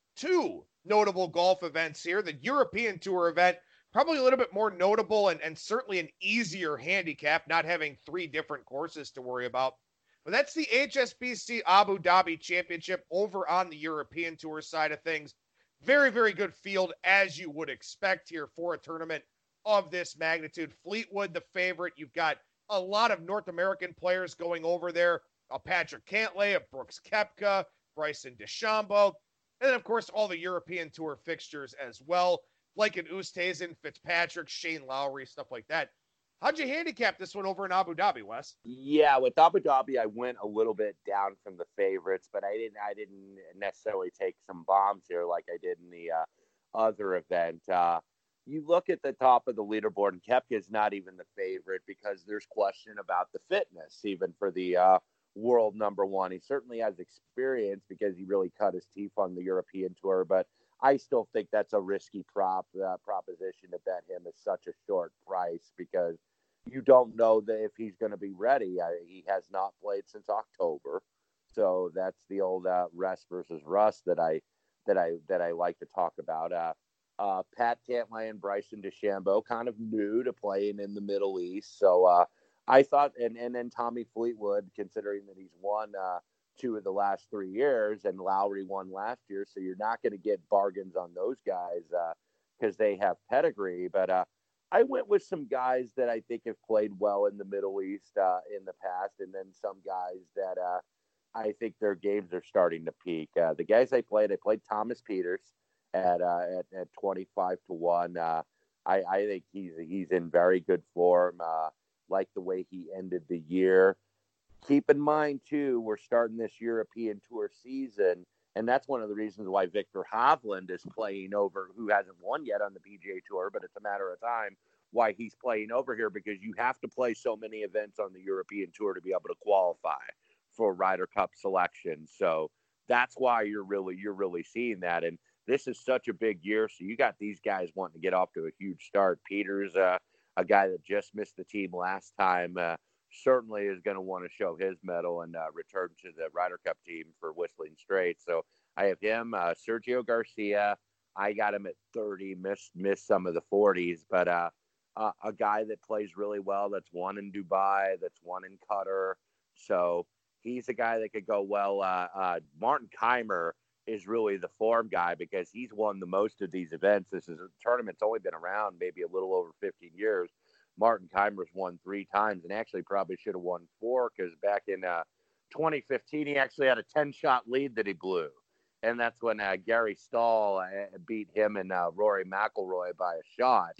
two notable golf events here. The European Tour event, probably a little bit more notable and, and certainly an easier handicap, not having three different courses to worry about. But that's the H S B C Abu Dhabi Championship over on the European Tour side of things. Very, very good field, as you would expect here for a tournament of this magnitude. Fleetwood, the favorite. You've got a lot of North American players going over there. A Patrick Cantlay, a Brooks Koepka, Bryson DeChambeau, and then, of course, all the European Tour fixtures as well, like an Oosthuizen, Fitzpatrick, Shane Lowry, stuff like that. How'd you handicap this one over in Abu Dhabi, Wes? Yeah, with Abu Dhabi, I went a little bit down from the favorites, but I didn't. I didn't necessarily take some bombs here like I did in the uh, other event. Uh, you look at the top of the leaderboard, and Koepka is not even the favorite because there's question about the fitness, even for the uh, world number one. He certainly has experience because he really cut his teeth on the European Tour, but I still think that's a risky prop uh, proposition to bet him at such a short price because you don't know that if he's going to be ready. I, he has not played since October, so that's the old uh, rest versus rust that I that I that I like to talk about. Uh, uh, Pat Cantlay and Bryson DeChambeau, kind of new to playing in the Middle East, so uh, I thought, and and then Tommy Fleetwood, considering that he's won uh, two of the last three years, and Lowry won last year, so you're not going to get bargains on those guys because uh, they have pedigree, but. Uh, I went with some guys that I think have played well in the Middle East uh, in the past, and then some guys that uh, I think their games are starting to peak. Uh, the guys I played, I played Thomas Peters at uh, at, at twenty-five to one. Uh, I, I think he's he's in very good form. Uh, like the way he ended the year. Keep in mind too, we're starting this European Tour season. And that's one of the reasons why Victor Hovland is playing over, who hasn't won yet on the P G A Tour, but it's a matter of time why he's playing over here, because you have to play so many events on the European Tour to be able to qualify for Ryder Cup selection. So that's why you're really you're really seeing that. And this is such a big year, so you got these guys wanting to get off to a huge start. Peters, uh, a guy that just missed the team last time, uh, certainly is going to want to show his medal and uh, return to the Ryder Cup team for Whistling Straits. So I have him, uh, Sergio Garcia. I got him at thirty, missed missed some of the forties, but uh, uh, a guy that plays really well. That's won in Dubai. That's won in Qatar. So he's a guy that could go well. Uh, uh, Martin Keimer is really the form guy because he's won the most of these events. This is a tournament's only been around maybe a little over fifteen years. Martin Keimer's won three times and actually probably should have won four because back in uh, twenty fifteen, he actually had a ten-shot lead that he blew. And that's when uh, Gary Stahl uh, beat him and uh, Rory McIlroy by a shot.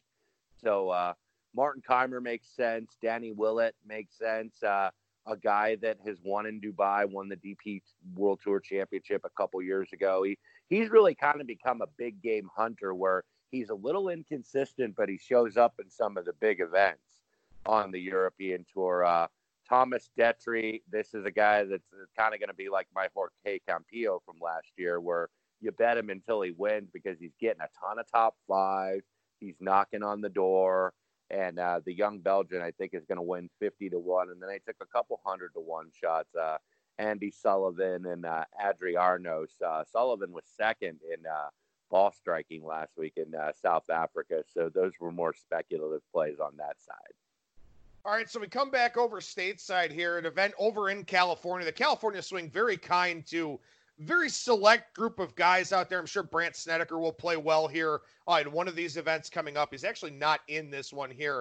So uh, Martin Keimer makes sense. Danny Willett makes sense. Uh, a guy that has won in Dubai, won the D P World Tour Championship a couple years ago. He He's really kind of become a big game hunter where he's a little inconsistent, but he shows up in some of the big events on the European Tour. Uh, Thomas Detry, this is a guy that's kind of going to be like my Jorge Campillo from last year, where you bet him until he wins because he's getting a ton of top five. He's knocking on the door. And uh, the young Belgian, I think, is going to win fifty to one. And then I took a couple hundred to one shots. Uh, Andy Sullivan and uh, Adri Arnaus. Uh, Sullivan was second in uh, ball striking last week in uh, South Africa. So those were more speculative plays on that side. All right, so we come back over stateside here, an event over in California. The California Swing, very kind to very select group of guys out there. I'm sure Brandt Snedeker will play well here uh, in one of these events coming up. He's actually not in this one here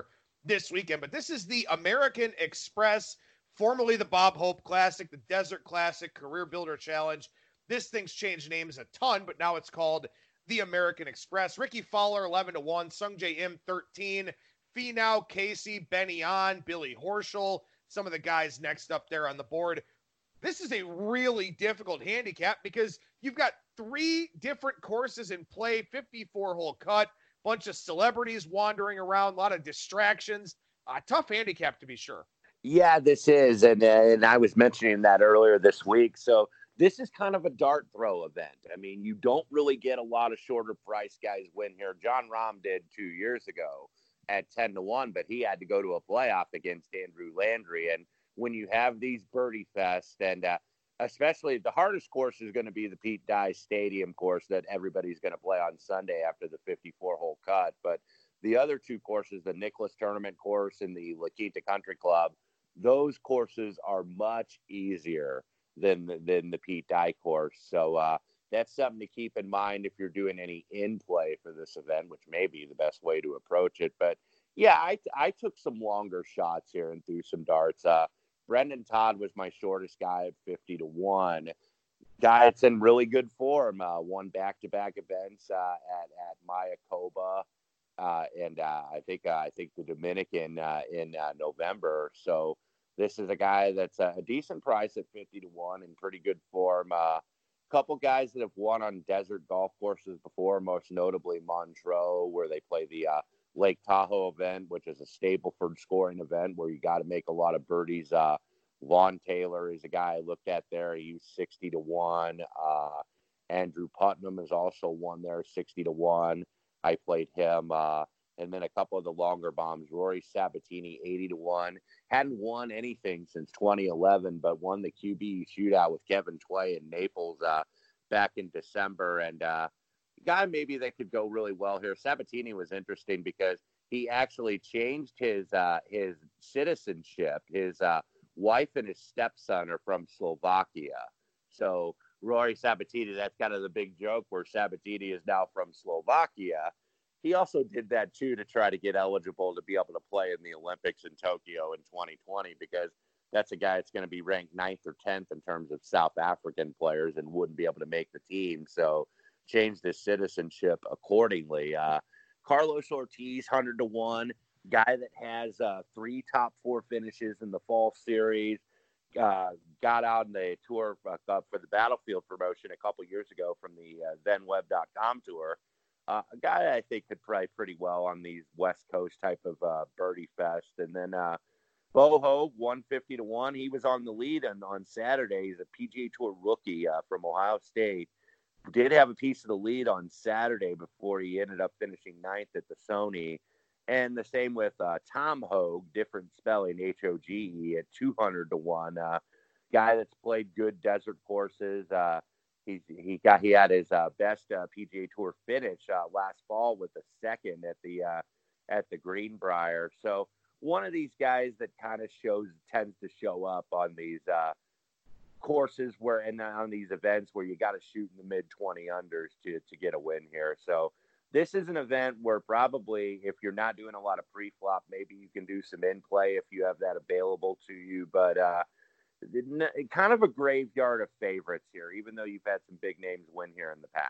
this weekend. But this is the American Express, formerly the Bob Hope Classic, the Desert Classic, Career Builder Challenge. This thing's changed names a ton, but now it's called the American Express. Ricky Fowler, eleven to one. Sung J M, thirteen. Finau, Casey, Benny On, Billy Horschel, some of the guys next up there on the board. This is a really difficult handicap because you've got three different courses in play, fifty-four hole cut, bunch of celebrities wandering around, a lot of distractions. A tough handicap, to be sure. Yeah, this is. And, uh, and I was mentioning that earlier this week. So this is kind of a dart throw event. I mean, you don't really get a lot of shorter price guys win here. John Rahm did two years ago at ten to one, but he had to go to a playoff against Andrew Landry. And when you have these birdie fests, and uh, especially the hardest course is going to be the Pete Dye Stadium course that everybody's going to play on Sunday after the fifty-four hole cut. But the other two courses, the Nicklaus Tournament course and the La Quinta Country Club, those courses are much easier than the, than the Pete Dye course. So uh, that's something to keep in mind if you're doing any in play for this event, which may be the best way to approach it. But yeah, I, I took some longer shots here and threw some darts. Uh, Brendan Todd was my shortest guy at fifty to one. Guy that's in really good form. Uh, won back-to-back events uh, at at Mayakoba, uh, and uh, I think uh, I think the Dominican uh, in uh, November. So this is a guy that's a decent price at fifty to one in pretty good form. A uh, couple guys that have won on desert golf courses before, most notably Montreux, where they play the uh, Lake Tahoe event, which is a Stableford scoring event where you got to make a lot of birdies. Uh, Vaughn Taylor is a guy I looked at there. He's sixty to one. Uh, Andrew Putnam is also one there, sixty to one. I played him. Uh, and then a couple of the longer bombs. Rory Sabatini, eighty to one. Hadn't won anything since twenty eleven, but won the Q B shootout with Kevin Tway in Naples uh, back in December. And uh, guy maybe that could go really well here. Sabatini was interesting because he actually changed his uh, his citizenship. His uh, wife and his stepson are from Slovakia. So Rory Sabatini, that's kind of the big joke where Sabatini is now from Slovakia. He also did that too to try to get eligible to be able to play in the Olympics in Tokyo in twenty twenty, because that's a guy that's going to be ranked ninth or tenth in terms of South African players and wouldn't be able to make the team. So changed his citizenship accordingly. Uh, Carlos Ortiz, one hundred to one, guy that has uh, three top four finishes in the fall series. Uh, got out in the tour uh, for the Battlefield promotion a couple years ago from the uh, then web dot com tour. Uh, a guy I think could play pretty well on these West Coast type of uh, birdie fest. And then uh, Bo Hoag, one fifty to one. He was on the lead on, on Saturday. He's a P G A Tour rookie uh, from Ohio State. Did have a piece of the lead on Saturday before he ended up finishing ninth at the Sony. And the same with uh, Tom Hoag, different spelling, H O G E, at two hundred to one. Uh, guy that's played good desert courses. Uh, He's, he got he had his uh, best uh, P G A Tour finish uh, last fall with the second at the uh, at the Greenbrier. So one of these guys that kind of shows tends to show up on these uh, courses where and on these events where you got to shoot in the mid twenty unders to to get a win here. So this is an event where probably if you're not doing a lot of pre-flop, maybe you can do some in play if you have that available to you. But uh, kind of a graveyard of favorites here, even though you've had some big names win here in the past.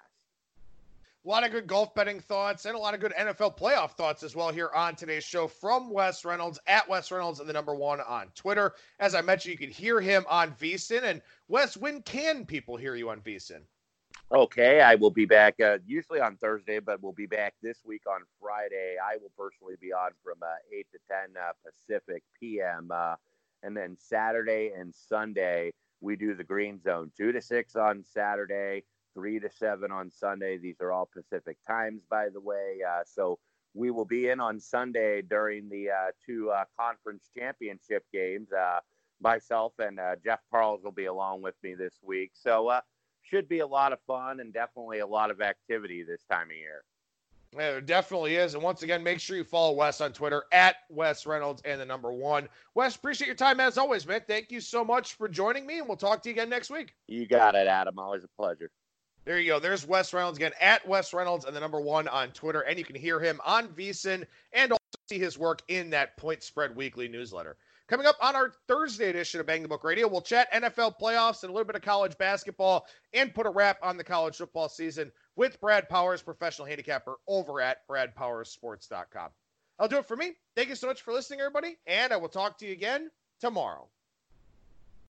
A lot of good golf betting thoughts and a lot of good N F L playoff thoughts as well here on today's show from Wes Reynolds at Wes Reynolds and the number one on Twitter. As I mentioned, you can hear him on VSiN. And Wes, when can people hear you on VSiN? Okay, I will be back uh, usually on Thursday, but we'll be back this week on Friday. I will personally be on from uh, eight to ten uh, Pacific P M. Uh, And then Saturday and Sunday, we do the Green Zone, two to six on Saturday, three to seven on Sunday. These are all Pacific times, by the way. Uh, so we will be in on Sunday during the uh, two uh, conference championship games. Uh, myself and uh, Jeff Parles will be along with me this week. So uh, should be a lot of fun and definitely a lot of activity this time of year. Yeah, there definitely is. And once again, make sure you follow Wes on Twitter at Wes Reynolds and the number one. Wes, appreciate your time as always, man. Thank you so much for joining me, and we'll talk to you again next week. You got it, Adam. Always a pleasure. There you go. There's Wes Reynolds again, at Wes Reynolds and the number one on Twitter. And you can hear him on VSiN and also see his work in that Point Spread Weekly newsletter. Coming up on our Thursday edition of Bang the Book Radio, we'll chat N F L playoffs and a little bit of college basketball and put a wrap on the college football season with Brad Powers, professional handicapper over at brad powers sports dot com. I'll do it for me. Thank you so much for listening, everybody, and I will talk to you again tomorrow.